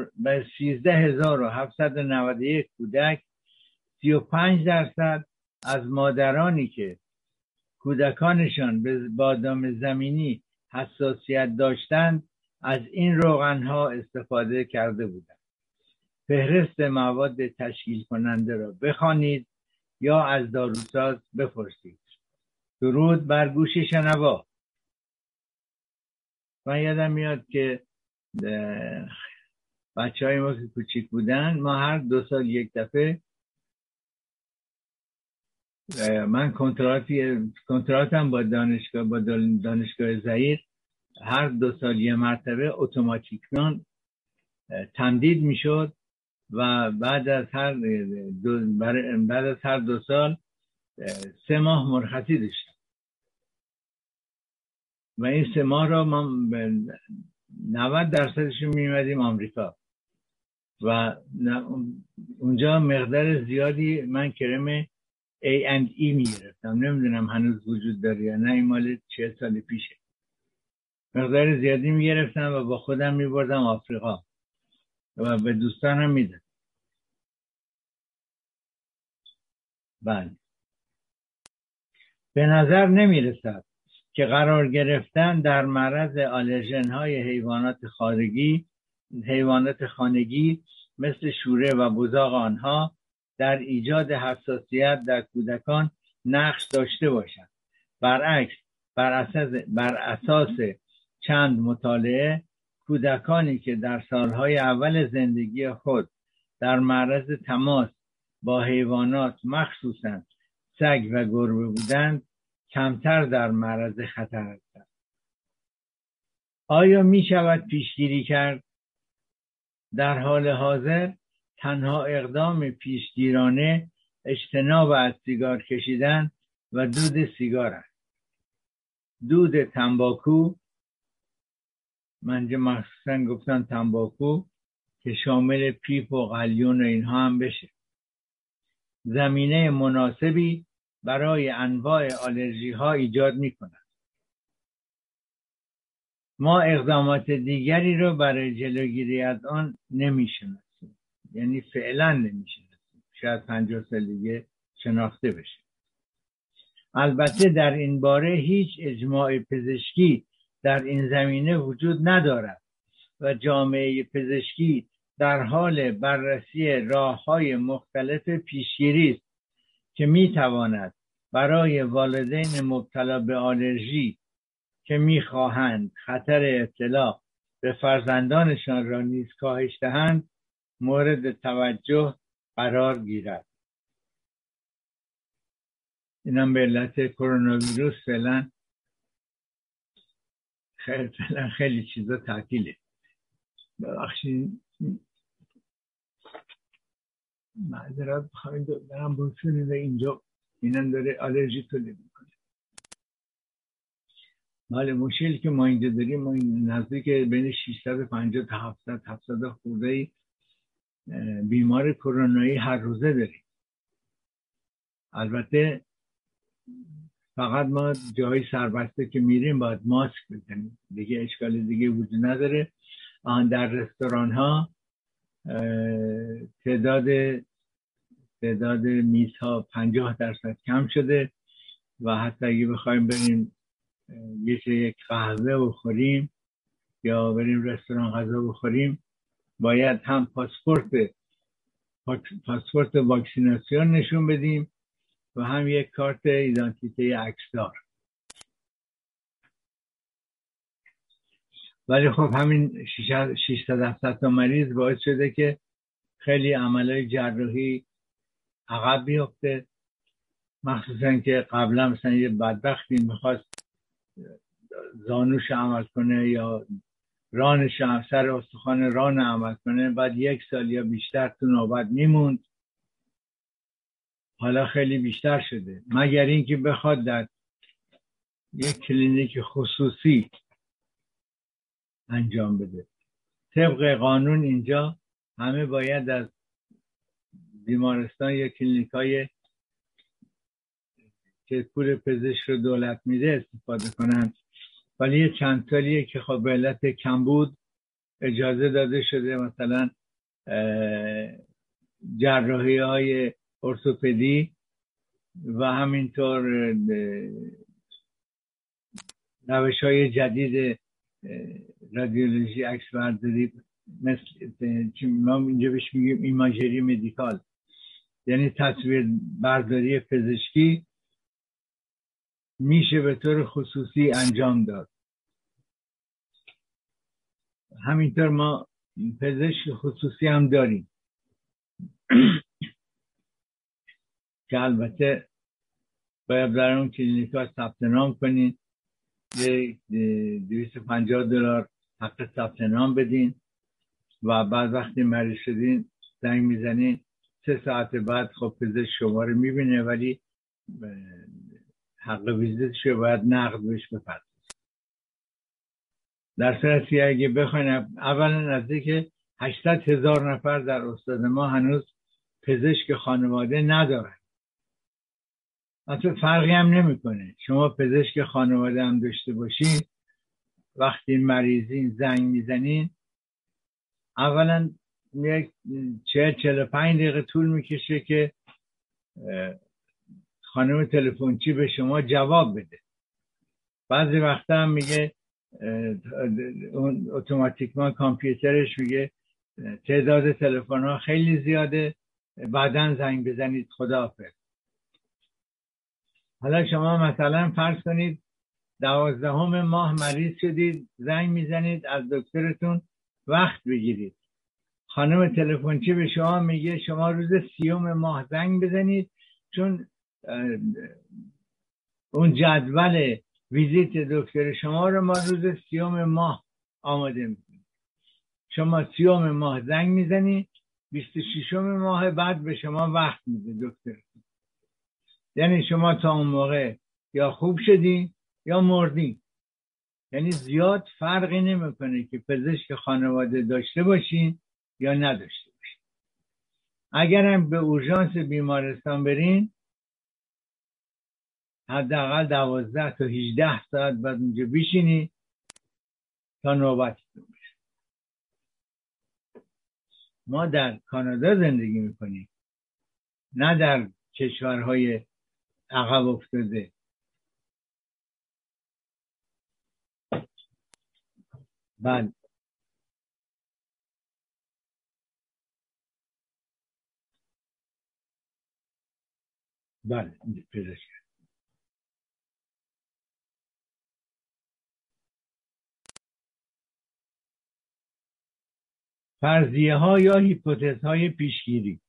13791 کودک 35% از مادرانی که کودکانشان به بادام زمینی حساسیت داشتند از این روغنها استفاده کرده بودند. فهرست مواد تشکیل کننده را بخوانید یا از داروساز بپرسید. درود بر گوش شنوا. من یادم میاد که بچهای ما که کوچیک بودن، ما هر 2 سال یک دفعه، من کنتراتم با دانشگاه زایر هر 2 سال یک مرتبه اتوماتیکمان تمدید میشد و بعد از هر 2 سال 3 ماه مرخصی داشتم و این 3 ماه را ما 90% میمدیم آمریکا و اونجا مقدار زیادی من کرم A&E میگرفتم. نمیدونم هنوز وجود داره یا نه، این مال 40 سال پیشه. مقدار زیادی میگرفتم و با خودم میبردم آفریقا و به دوستانم میدادم. بله، به نظر نمیرسد که قرار گرفتن در معرض آلرژن های حیوانات خانگی مثل شوره و بزاق آنها در ایجاد حساسیت در کودکان نقش داشته باشند. برعکس بر اساس چند مطالعه کودکانی که در سالهای اول زندگی خود در معرض تماس با حیوانات مخصوصاً سگ و گربه بودند کمتر در معرض خطر هستند. آیا می شود پیشگیری کرد؟ در حال حاضر تنها اقدام پیشگیرانه اجتناب از سیگار کشیدن و دود سیگار است. دود تنباکو، من مخصوصا گفتم تنباکو که شامل پیپ و قلیون و اینها هم بشه، زمینه مناسبی برای انواع آلرژی ها ایجاد می کند. ما اقدامات دیگری رو برای جلوگیری از آن نمی شناسیم، یعنی فعلا نمی شناسیم، شاید 50 سال دیگه شناخته بشه. البته در این باره هیچ اجماع پزشکی در این زمینه وجود ندارد و جامعه پزشکی در حال بررسی راه‌های مختلف پیشگیری است که می‌تواند برای والدین مبتلا به آلرژی که می‌خواهند خطر ابتلا به فرزندانشان را نیز کاهش دهند مورد توجه قرار گیرد. اینم به علت کرونا ویروس فعلا خیلی چیزا تعطیله. ببخشید معذرت بخواید دارم بروشوری اینجا اینم داره آلرژی تولید میکنه. بله مشکلی که ما اینجا داریم، ما نزدیک بین 650 تا 700 خورده بیمار کرونایی هر روزه داریم. البته فقط ما جای سربسته که میریم باید ماسک بزنیم، دیگه اشکال دیگه وجود نداره. در رستوران ها تعداد میزها 50% کم شده و حتی اگه بخوایم بریم یک قهوه بخوریم یا بریم رستوران غذا بخوریم باید هم پاسپورت واکسیناسیون نشون بدیم و هم یک کارت ایدنتیته عکسدار. ولی خب همین 600 تا مریض باعث شده که خیلی عملهای جراحی عقب بیفته، مخصوصا که قبلا مثلا یه بدبختی میخواست زانوش عمل کنه یا رانش سر استخوان ران عمل کنه، بعد 1 سال یا بیشتر تو نوبت میموند. حالا خیلی بیشتر شده، مگر اینکه بخواد در یک کلینیک خصوصی انجام بده. طبق قانون اینجا همه باید از بیمارستان یا کلینیکای که پول پزشک رو دولت میده استفاده کنن، ولی یه چند سالیه که خب به علت کمبود اجازه داده شده مثلا جراحی های ارتوپدی و همینطور روش های جدید رادیولوژی عکس برداری، مثل ما اینجا بهش میگیم ایماژری مدیکال، یعنی تصویر برداری پزشکی میشه به طور خصوصی انجام داد. همینطور ما پزشک خصوصی هم داریم که البته باید در اون کلینیک‌ها ثبت نام کنین، $250 حق ثبت نام بدین و بعد وقتی مریض شدین زنگ میزنین 3 ساعت بعد خب پزشک شما رو میبینه، ولی حق ویزیتش رو باید نقد بهش بپردازید. در صورتی اگه بخواین، اولا نزدیک 800,000 نفر در استان ما هنوز پزشک خانواده ندارن. اصلا فرقی هم نمیکنه شما پزشک خانواده هم داشته باشین، وقتی مریضین زنگ میزنین اولا 40-45 دقیقه طول میکشه که خانم تلفنچی به شما جواب بده. بعضی وقتا هم میگه اون اتوماتیکمان کامپیوترش میگه تعداد تلفن ها خیلی زیاده بعداً زنگ بزنید. خداحافظ. حالا شما مثلا فرض کنید 12 ماه مریض شدید، زنگ میزنید از دکترتون وقت بگیرید. خانم تلفنچی به شما میگه شما روز 30 ماه زنگ بزنید، چون اون جدول ویزیت دکتر شما رو ما روز 30 ماه آماده میکنیم. شما 30 ماه زنگ میزنید، 26 ماه بعد به شما وقت میده دکتر. یعنی شما تا اون موقع یا خوب شدی یا مردی. یعنی زیاد فرقی نمیکنه که پزشک خانواده داشته باشین یا نداشته باشین. اگرم به اورژانس بیمارستان برین حداقل 12 تا 18 ساعت بعد اونجا بشینی تا نوبتتون بشه. ما در کانادا زندگی میکنیم، نه در کشورهای عقب افتاده. بله بله پزشک. فرضیه ها یا هیپوتز های پیشگیری.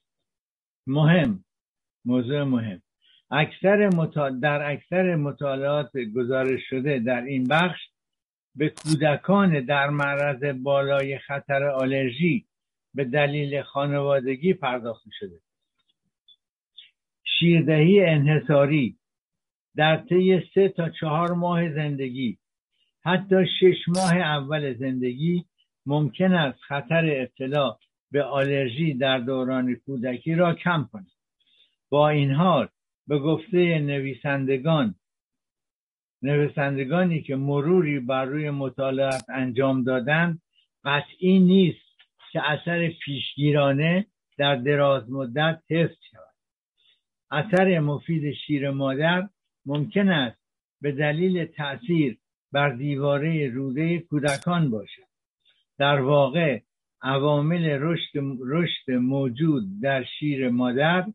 موضوع مهم. در اکثر مطالعات گزارش شده در این بخش به کودکان در معرض بالای خطر آلرژی به دلیل خانوادگی پرداخته شده. شیردهی انحصاری در طی 3 تا 4 ماه زندگی، حتی 6 ماه اول زندگی ممکن است خطر ابتلا به آلرژی در دوران کودکی را کم کند. با این حال به گفته نویسندگانی که مروری بر روی مطالعات انجام دادند، قطعی نیست که اثر پیشگیرانه در دراز مدت حفظ شود. اثر مفید شیر مادر ممکن است به دلیل تأثیر بر دیواره روده کودکان باشد. در واقع عوامل رشد موجود در شیر مادر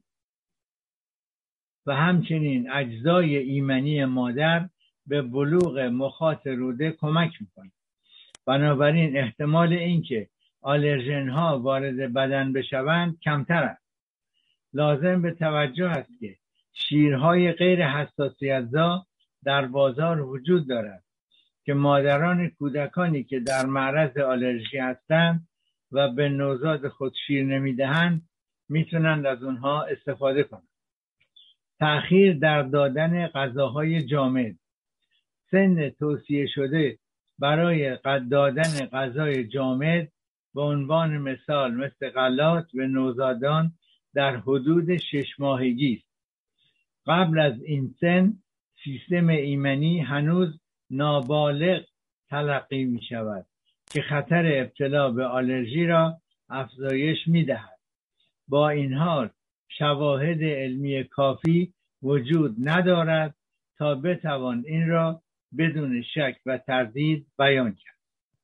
و همچنین اجزای ایمنی مادر به بلوغ مخاط روده کمک می‌کنند. بنابراین احتمال اینکه آلرژن ها وارد بدن بشوند کمتر است. لازم به توجه است که شیرهای غیر حساسیت‌زا در بازار وجود دارد که مادران کودکانی که در معرض آلرژی هستند و به نوزاد خود شیر نمیدهند میتونند از اونها استفاده کنند. تأخیر در دادن غذاهای جامد. سن توصیه شده برای دادن غذای جامد به عنوان مثال مثل غلات به نوزادان در حدود 6 ماهگی است. قبل از این سن سیستم ایمنی هنوز نابالغ تلقی می شود که خطر ابتلا به آلرژی را افزایش می دهد. با این حال شواهد علمی کافی وجود ندارد تا بتوان این را بدون شک و تردید بیان کرد.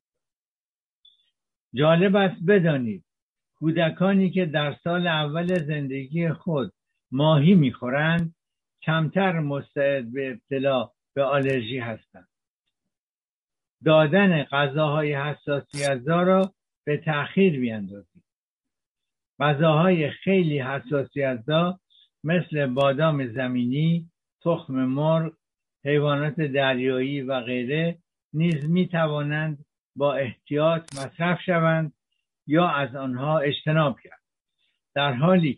جالب است بدانید کودکانی که در سال اول زندگی خود ماهی می‌خورند کمتر مستعد به ابتلا به آلرژی هستند. دادن غذاهای حساسیت‌زا را به تأخیر بیاندازید. غذاهای خیلی حساسیت‌زا مثل بادام زمینی، تخم مرغ، حیوانات دریایی و غیره نیز می توانند با احتیاط مصرف شوند یا از آنها اجتناب کرد. در حالی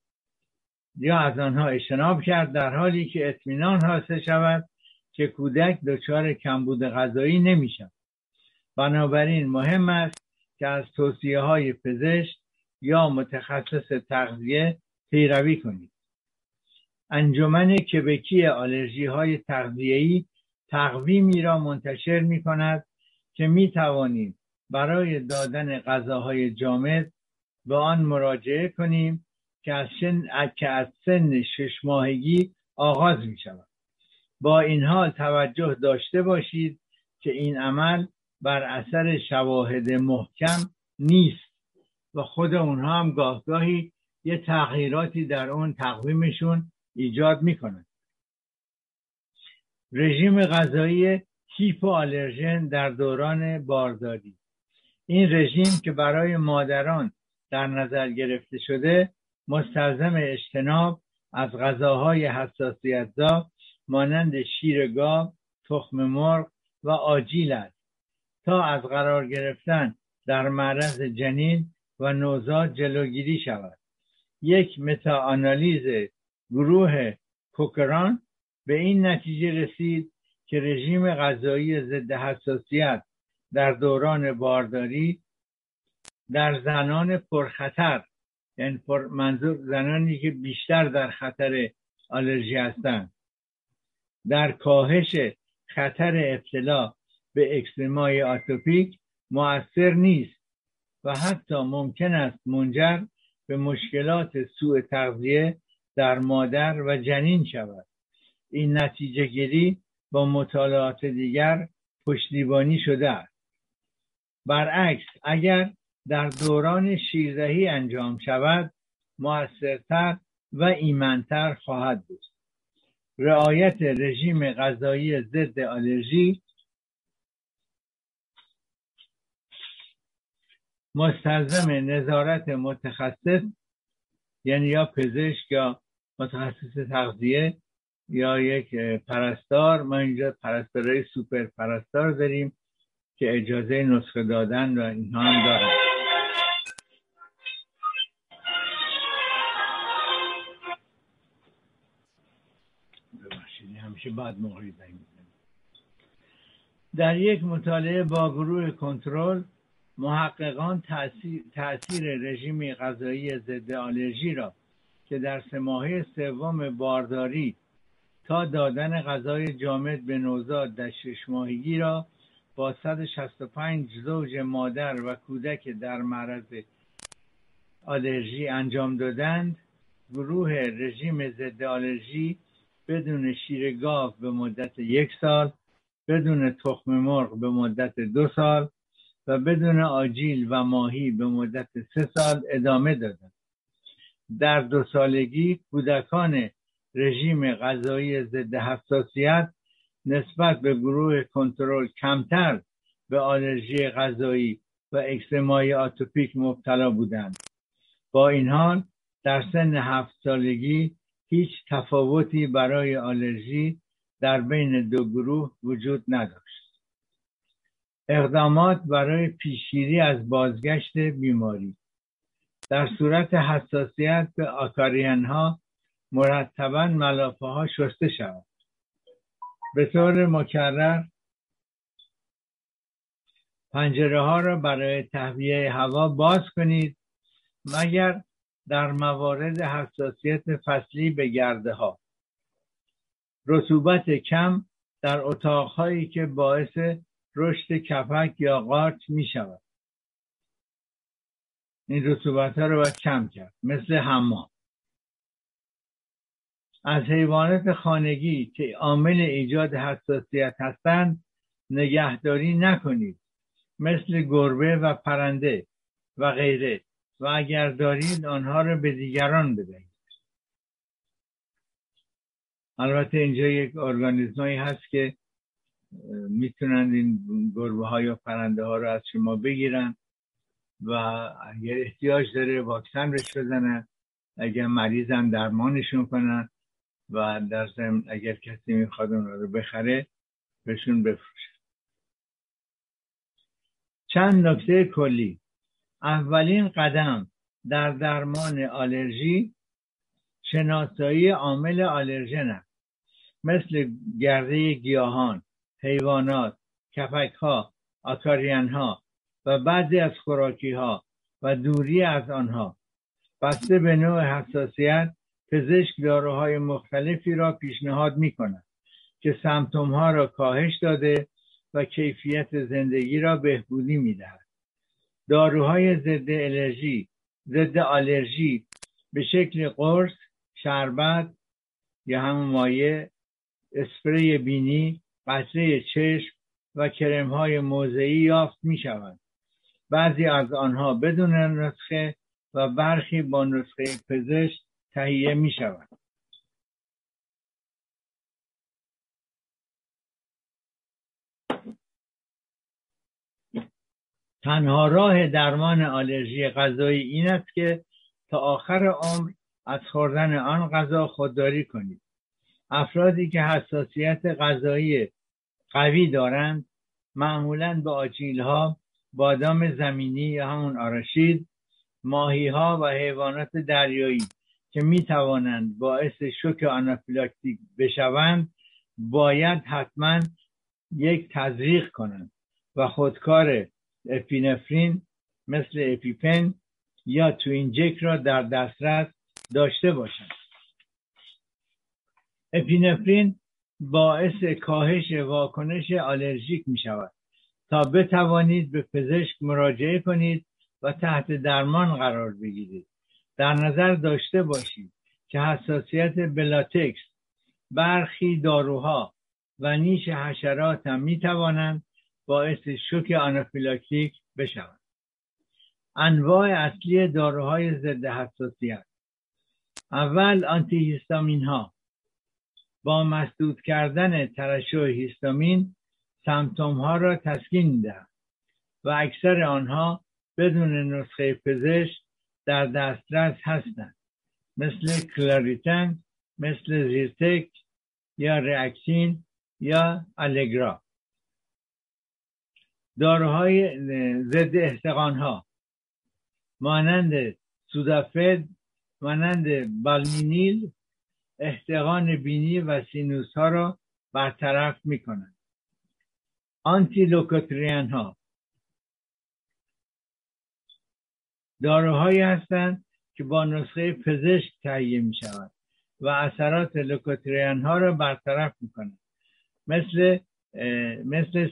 که اطمینان حاصل شود که کودک دچار کمبود غذایی نمی شود. بنابراین مهم است که از توصیه‌های پزشک یا متخصص تغذیه پیروی کنید. انجمن کبکی آلرژی های تغذیه‌ای تقویمی را منتشر می کند که می توانیم برای دادن غذاهای جامد به آن مراجعه کنیم که از سن 6 ماهگی آغاز می شود. با این حال توجه داشته باشید که این عمل بر اثر شواهد محکم نیست و خود اونها هم گاهگاهی یه تغییراتی در اون تقویمشون ایجاد میکنن. رژیم غذایی هیپوآلرژن در دوران بارداری. این رژیم که برای مادران در نظر گرفته شده مستلزم اجتناب از غذاهای حساسیت‌زا مانند شیر گاو، تخم مرغ و آجیل است تا از قرار گرفتن در معرض جنین و نوزاد جلوگیری شود. یک متاآنالیز گروه کوکران به این نتیجه رسید که رژیم غذایی ضد حساسیت در دوران بارداری در زنان پرخطر، یعنی منظور زنانی که بیشتر در خطر آلرژی هستند، در کاهش خطر ابتلا به اکزیمای آتوپیک مؤثر نیست و حتی ممکن است منجر به مشکلات سوء تغذیه در مادر و جنین شود. این نتیجه گیری با مطالعات دیگر پشتیبانی شده است. برعکس اگر در دوران شیردهی انجام شود مؤثرتر و ایمن‌تر خواهد بود. رعایت رژیم غذایی ضد آلرژی مستلزم نظارت متخصص، یعنی یا پزشک یا متخصص تغذیه یا یک پرستار. ما اینجا پرستارای سوپر پرستار داریم که اجازه نسخه دادن و اینها هم دارن. همیشه بعد موقعی زنگ می‌زنم. در یک مطالعه با گروه کنترل محققان تأثیر رژیم غذایی ضد آلرژی را که در 3 ماهه سوم بارداری تا دادن غذای جامد به نوزاد در 6 ماهگی را با 165 زوج مادر و کودک در معرض آلرژی انجام دادند. گروه رژیم ضد آلرژی بدون شیر گاو به مدت 1 سال، بدون تخم مرغ به مدت 2 سال و بدون آجیل و ماهی به مدت 3 سال ادامه دادند. در 2 سالگی کودکان رژیم غذایی ضد حساسیت نسبت به گروه کنترل کمتر به آلرژی غذایی و اکزیمای آتوپیک مبتلا بودند. با این حال در سن 7 سالگی هیچ تفاوتی برای آلرژی در بین 2 گروه وجود نداشت. اقدامات برای پیشگیری از بازگشت بیماری. در صورت حساسیت به آکارین‌ها مرتباً ملافه ها شسته شود. به طور مکرر پنجره ها را برای تهویه هوا باز کنید مگر در موارد حساسیت فصلی به گرده ها. رطوبت کم در اتاقهایی که باعث رشد کپک یا قارچ می شود. این رطوبت ها رو باید کم کرد، مثل حمام. از حیوانات خانگی که عامل ایجاد حساسیت هستند نگهداری نکنید، مثل گربه و پرنده و غیره، و اگر دارید آنها را به دیگران بدهید. البته اینجا یک ارگانیسمایی هست که میتونند این گربه ها یا پرنده ها را از شما بگیرن و اگر احتیاج داره واکسن بهش بزنن، اگر مریضن درمانشون کنن و در ضمن اگر کسی میخواد اون رو بخره بهشون بفروشه. چند نکته کلی. اولین قدم در درمان آلرژی شناسایی عامل آلرژن است، مثل گرده گیاهان، حیوانات، کپک‌ها، آکارین‌ها و بعضی از خوراکی‌ها و دوری از آنها. بسته به نوع حساسیت پزشک داروهای مختلفی را پیشنهاد می‌کند که سمپتوم‌ها را کاهش داده و کیفیت زندگی را بهبودی می‌دهد. داروهای ضد آلرژی به شکل قرص، شربت یا همون مایع، اسپری بینی، قطره چشم و کرم‌های موضعی یافت می‌شوند. بعضی از آنها بدون نسخه و برخی با نسخه پزشک تهیه می شود. تنها راه درمان آلرژی غذایی این است که تا آخر عمر از خوردن آن غذا خودداری کنید. افرادی که حساسیت غذایی قوی دارند معمولاً به آجیل‌ها، بادام زمینی یا همون آراشید، ماهی‌ها و حیوانات دریایی که می‌توانند باعث شوک آنافیلاکتیک بشوند باید حتماً یک تزریق کنند و خودکار اپینفرین مثل اپیپن یا توینجک را در دسترس داشته باشند. اپینفرین باعث کاهش واکنش آلرژیک می شود. تا بتوانید به پزشک مراجعه کنید و تحت درمان قرار بگیرید. در نظر داشته باشید که حساسیت به لاتکس، برخی داروها و نیش حشرات هم می توانند باعث شوک آنافیلاکتیک بشوند. انواع اصلی داروهای ضد حساسیت: اول آنتی هیستامین ها. با مسدود کردن ترشح هیستامین سمپتوم ها را تسکین می‌دهند و اکثر آنها بدون نسخه پزشک در دسترس هستند، مثل کلاریتن، مثل زیرتک یا ریاکسین یا الگرا. داروهای ضد احتقان ها مانند سودافد، مانند بالمینیل احتقان بینی و سینوس ها را برطرف می کنند. آنتی لوکوترین ها داروهایی هستند که با نسخه پزشک تهیه می شود و اثرات لوکوترین ها را برطرف می کنند، مثل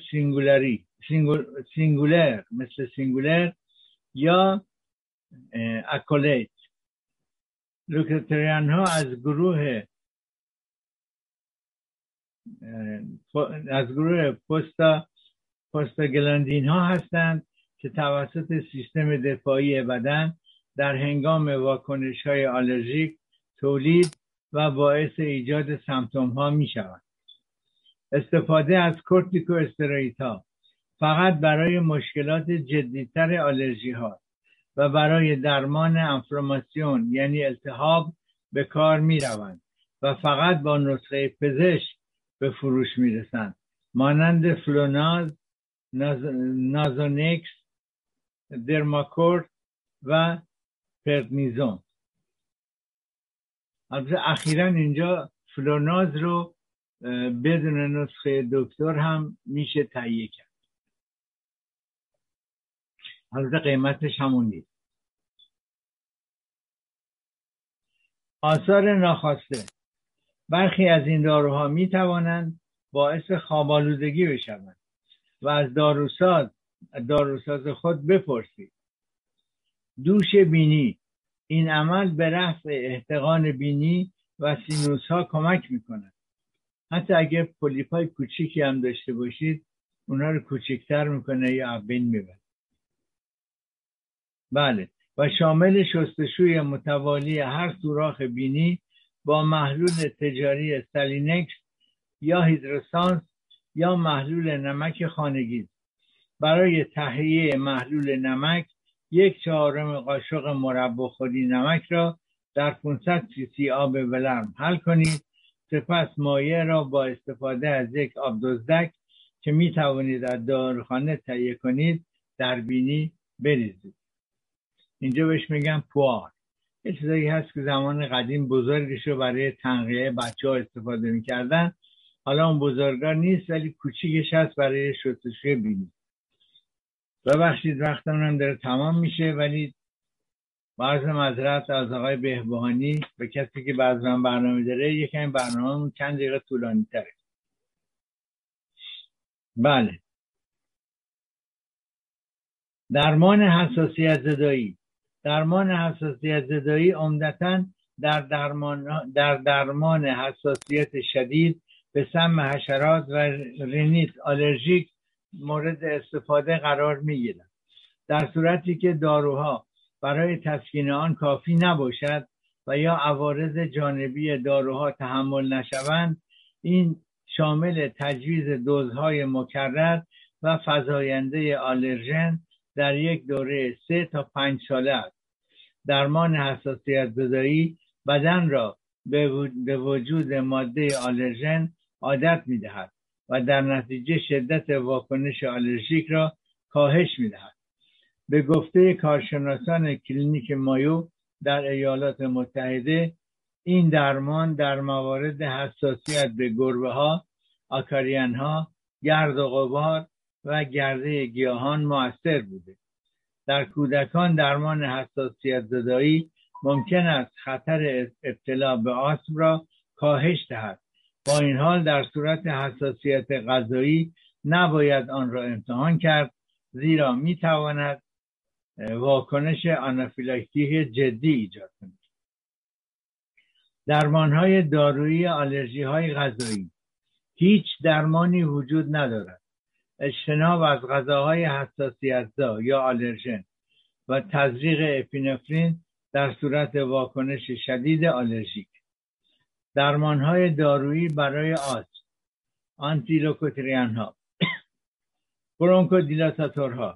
سینگولر یا اکولیت. لوکوترین ها از گروه پروستاگلاندین ها هستند که توسط سیستم دفاعی بدن در هنگام واکنش های آلرژیک تولید و باعث ایجاد سمپتوم ها می شوند. استفاده از کورتیکو استروئیدها فقط برای مشکلات جدیتر آلرژی ها و برای درمان انفلاماسیون یعنی التهاب به کار می روند و فقط با نسخه پزشک به فروش می رسند، مانند فلوناز، نازونکس، درماکورت و پردنیزون. البته اخیراً اینجا فلوناز رو بدون نسخه دکتر هم میشه تهیه کرد. البته قیمتش همون نیست. آثار ناخواسته: برخی از این داروها می توانند باعث خواب‌آلودگی بشوند و از داروساز خود بپرسید. دوش بینی: این عمل به رفع احتقان بینی و سینوس ها کمک می کند. حتی اگر پولیپای کوچیکی هم داشته باشید اونا رو کوچکتر میکنه یا ابین میبره. بله، و شامل شستشوی متوالی هر سوراخ بینی با محلول تجاری سالینکس یا هیدروسانس یا محلول نمک خانگی. برای تهیه محلول نمک 1/4 قاشق مربا خودی نمک را در 500 cc آب ولرم حل کنید. سپس مایع را با استفاده از یک آب دزدک که می توانید از داروخانه تهیه کنید در بینی بریزید. اینجا بهش میگم پوار. یه چیزایی هست که زمان قدیم بزرگش رو برای تنقیه بچه ها استفاده میکردن. حالا اون بزرگار نیست ولی کوچیکش هست برای شستشوی بینی. ببخشید وقتمون هم داره تمام میشه، ولی عرض معذرت از آقای بهبهانی به کسی که بعضا برنامه داره، یکم برنامه‌مون چند دقیقه طولانی تره. بله، درمان حساسیت زدایی. درمان حساسیت زدایی عمدتاً در درمان حساسیت شدید به سم حشرات و رینیت آلرژیک مورد استفاده قرار می‌گیرد. در صورتی که داروها برای تسکین آن کافی نباشد و یا عوارض جانبی داروها تحمل نشوند، این شامل تجویز دوزهای مکرر و فزاینده آلرژن در یک دوره 3 تا 5 ساله است. درمان حساسیت زدایی بدن را به وجود ماده آلرژن عادت می‌دهد و در نتیجه شدت واکنش آلرژیک را کاهش می‌دهد. به گفته کارشناسان کلینیک مایو در ایالات متحده، این درمان در موارد حساسیت به گربه‌ها، آکاریان‌ها، گرد و غبار و گرده گیاهان مؤثر بوده. در کودکان درمان حساسیت زدایی ممکن است خطر ابتلا به آسم را کاهش دهد. با این حال در صورت حساسیت غذایی نباید آن را امتحان کرد، زیرا می‌تواند واکنش آنافیلاکتیک جدی ایجاد کند. درمان‌های دارویی آلرژی‌های غذایی: هیچ درمانی وجود ندارد. اجتناب از غذاهای حساسیت‌زا یا آلرژن و تزریق اپینفرین در صورت واکنش شدید آلرژیک. درمان‌های دارویی برای آسم: آنتیلوکوترین‌ها، برونکودیلاتاتورها،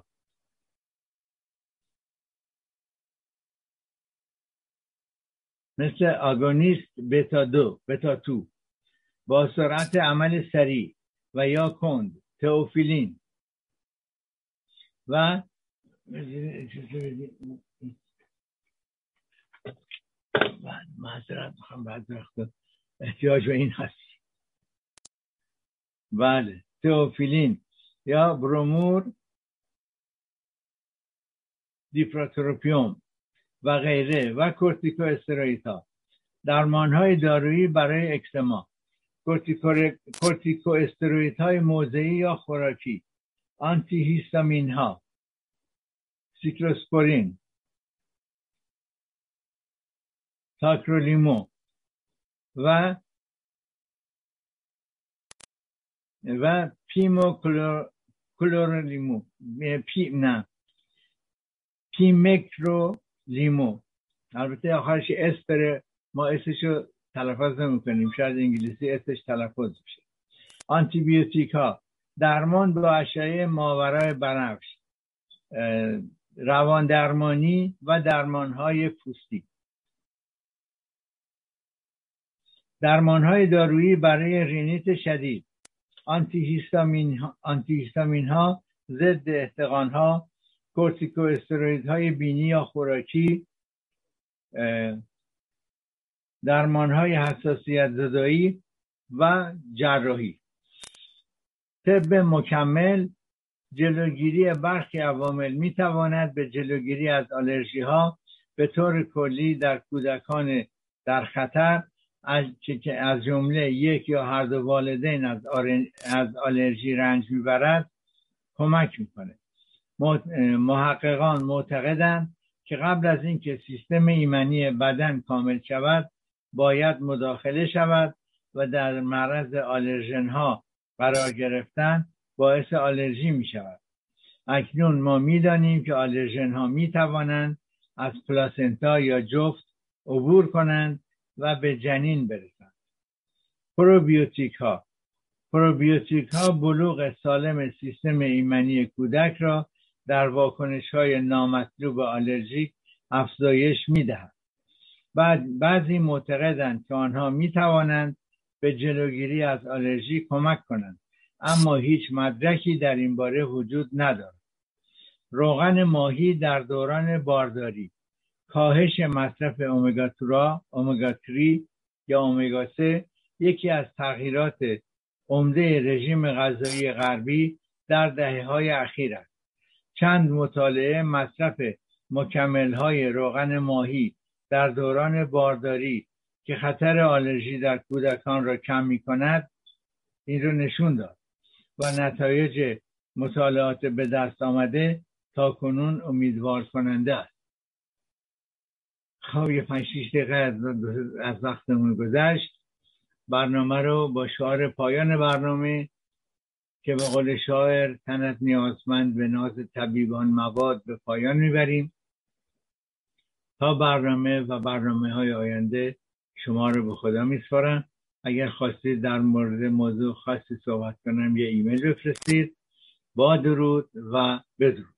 مثل آگونیست بتا 2 با سرعت عمل سریع و یا کند، تئوفیلین و معذرت میخوام بعد وقت احتیاج به این هست. بله، تئوفیلین یا برومور دیپراتروپیوم و غیره و کورتیکو استروئیدها. درمان‌های دارویی برای اکزما: کورتیکو استروئیدهای موضعی یا خوراکی، آنتی هیستامین ها، سیکلوسپورین، تاکرولیمو و پیموکلورولیمو پیمکرولیمو. البته آخرش اس داره، ما اسشو تلفظ نمی کنیم، شاید انگلیسی اسش تلفظ بشه. آنتی بیوتیک ها، درمان با اشعه ماورای بنفش، روان درمانی و درمان های پوستی. درمان های دارویی برای رینیت شدید: آنتی هیستامین ها، ضد احتقان ها، کورتیکو استروئیدهای بینی یا خوراکی، درمان های حساسیت زدایی و جراحی. طب مکمل: جلوگیری برخی عوامل می تواند به جلوگیری از آلرژی ها به طور کلی در کودکان در خطر که از جمله یک یا هر دو والدین از آلرژی رنج میبرد کمک میکنه. محققان معتقدند که قبل از اینکه سیستم ایمنی بدن کامل شود باید مداخله شود و در معرض آلرژن ها قرار گرفتن باعث آلرژی می شود. اکنون ما می دانیم که آلرژن ها می توانند از پلاسنتا یا جفت عبور کنند و به جنین برسند. پروبیوتیک ها بلوغ سالم سیستم ایمنی کودک را در واکنش های نامطلوب آلرژیک افزایش می دهند. بعضی معتقدند که آنها می توانند به جلوگیری از آلرژی کمک کنند، اما هیچ مدرکی در این باره وجود ندارد. روغن ماهی در دوران بارداری: کاهش مصرف اومگا 3 یا اومگا 3 یکی از تغییرات عمده رژیم غذایی غربی در دهه‌های اخیر است. چند مطالعه مصرف مکمل‌های روغن ماهی در دوران بارداری که خطر آلرژی در کودکان را کم می‌کند این رو نشون داد و نتایج مطالعات به دست آمده تا کنون امیدوار کننده است. خب 5-6 دقیقه از وقتمون گذشت. برنامه رو با شعار پایان برنامه که به قول شاعر تنت نیازمند به ناز طبیبان مواد به پایان میبریم. تا برنامه و برنامه‌های آینده شما رو به خدا میسپارم. اگر خواستید در مورد موضوع خاصی صحبت کنم یه ایمیل بفرستید. با درود و بدرود.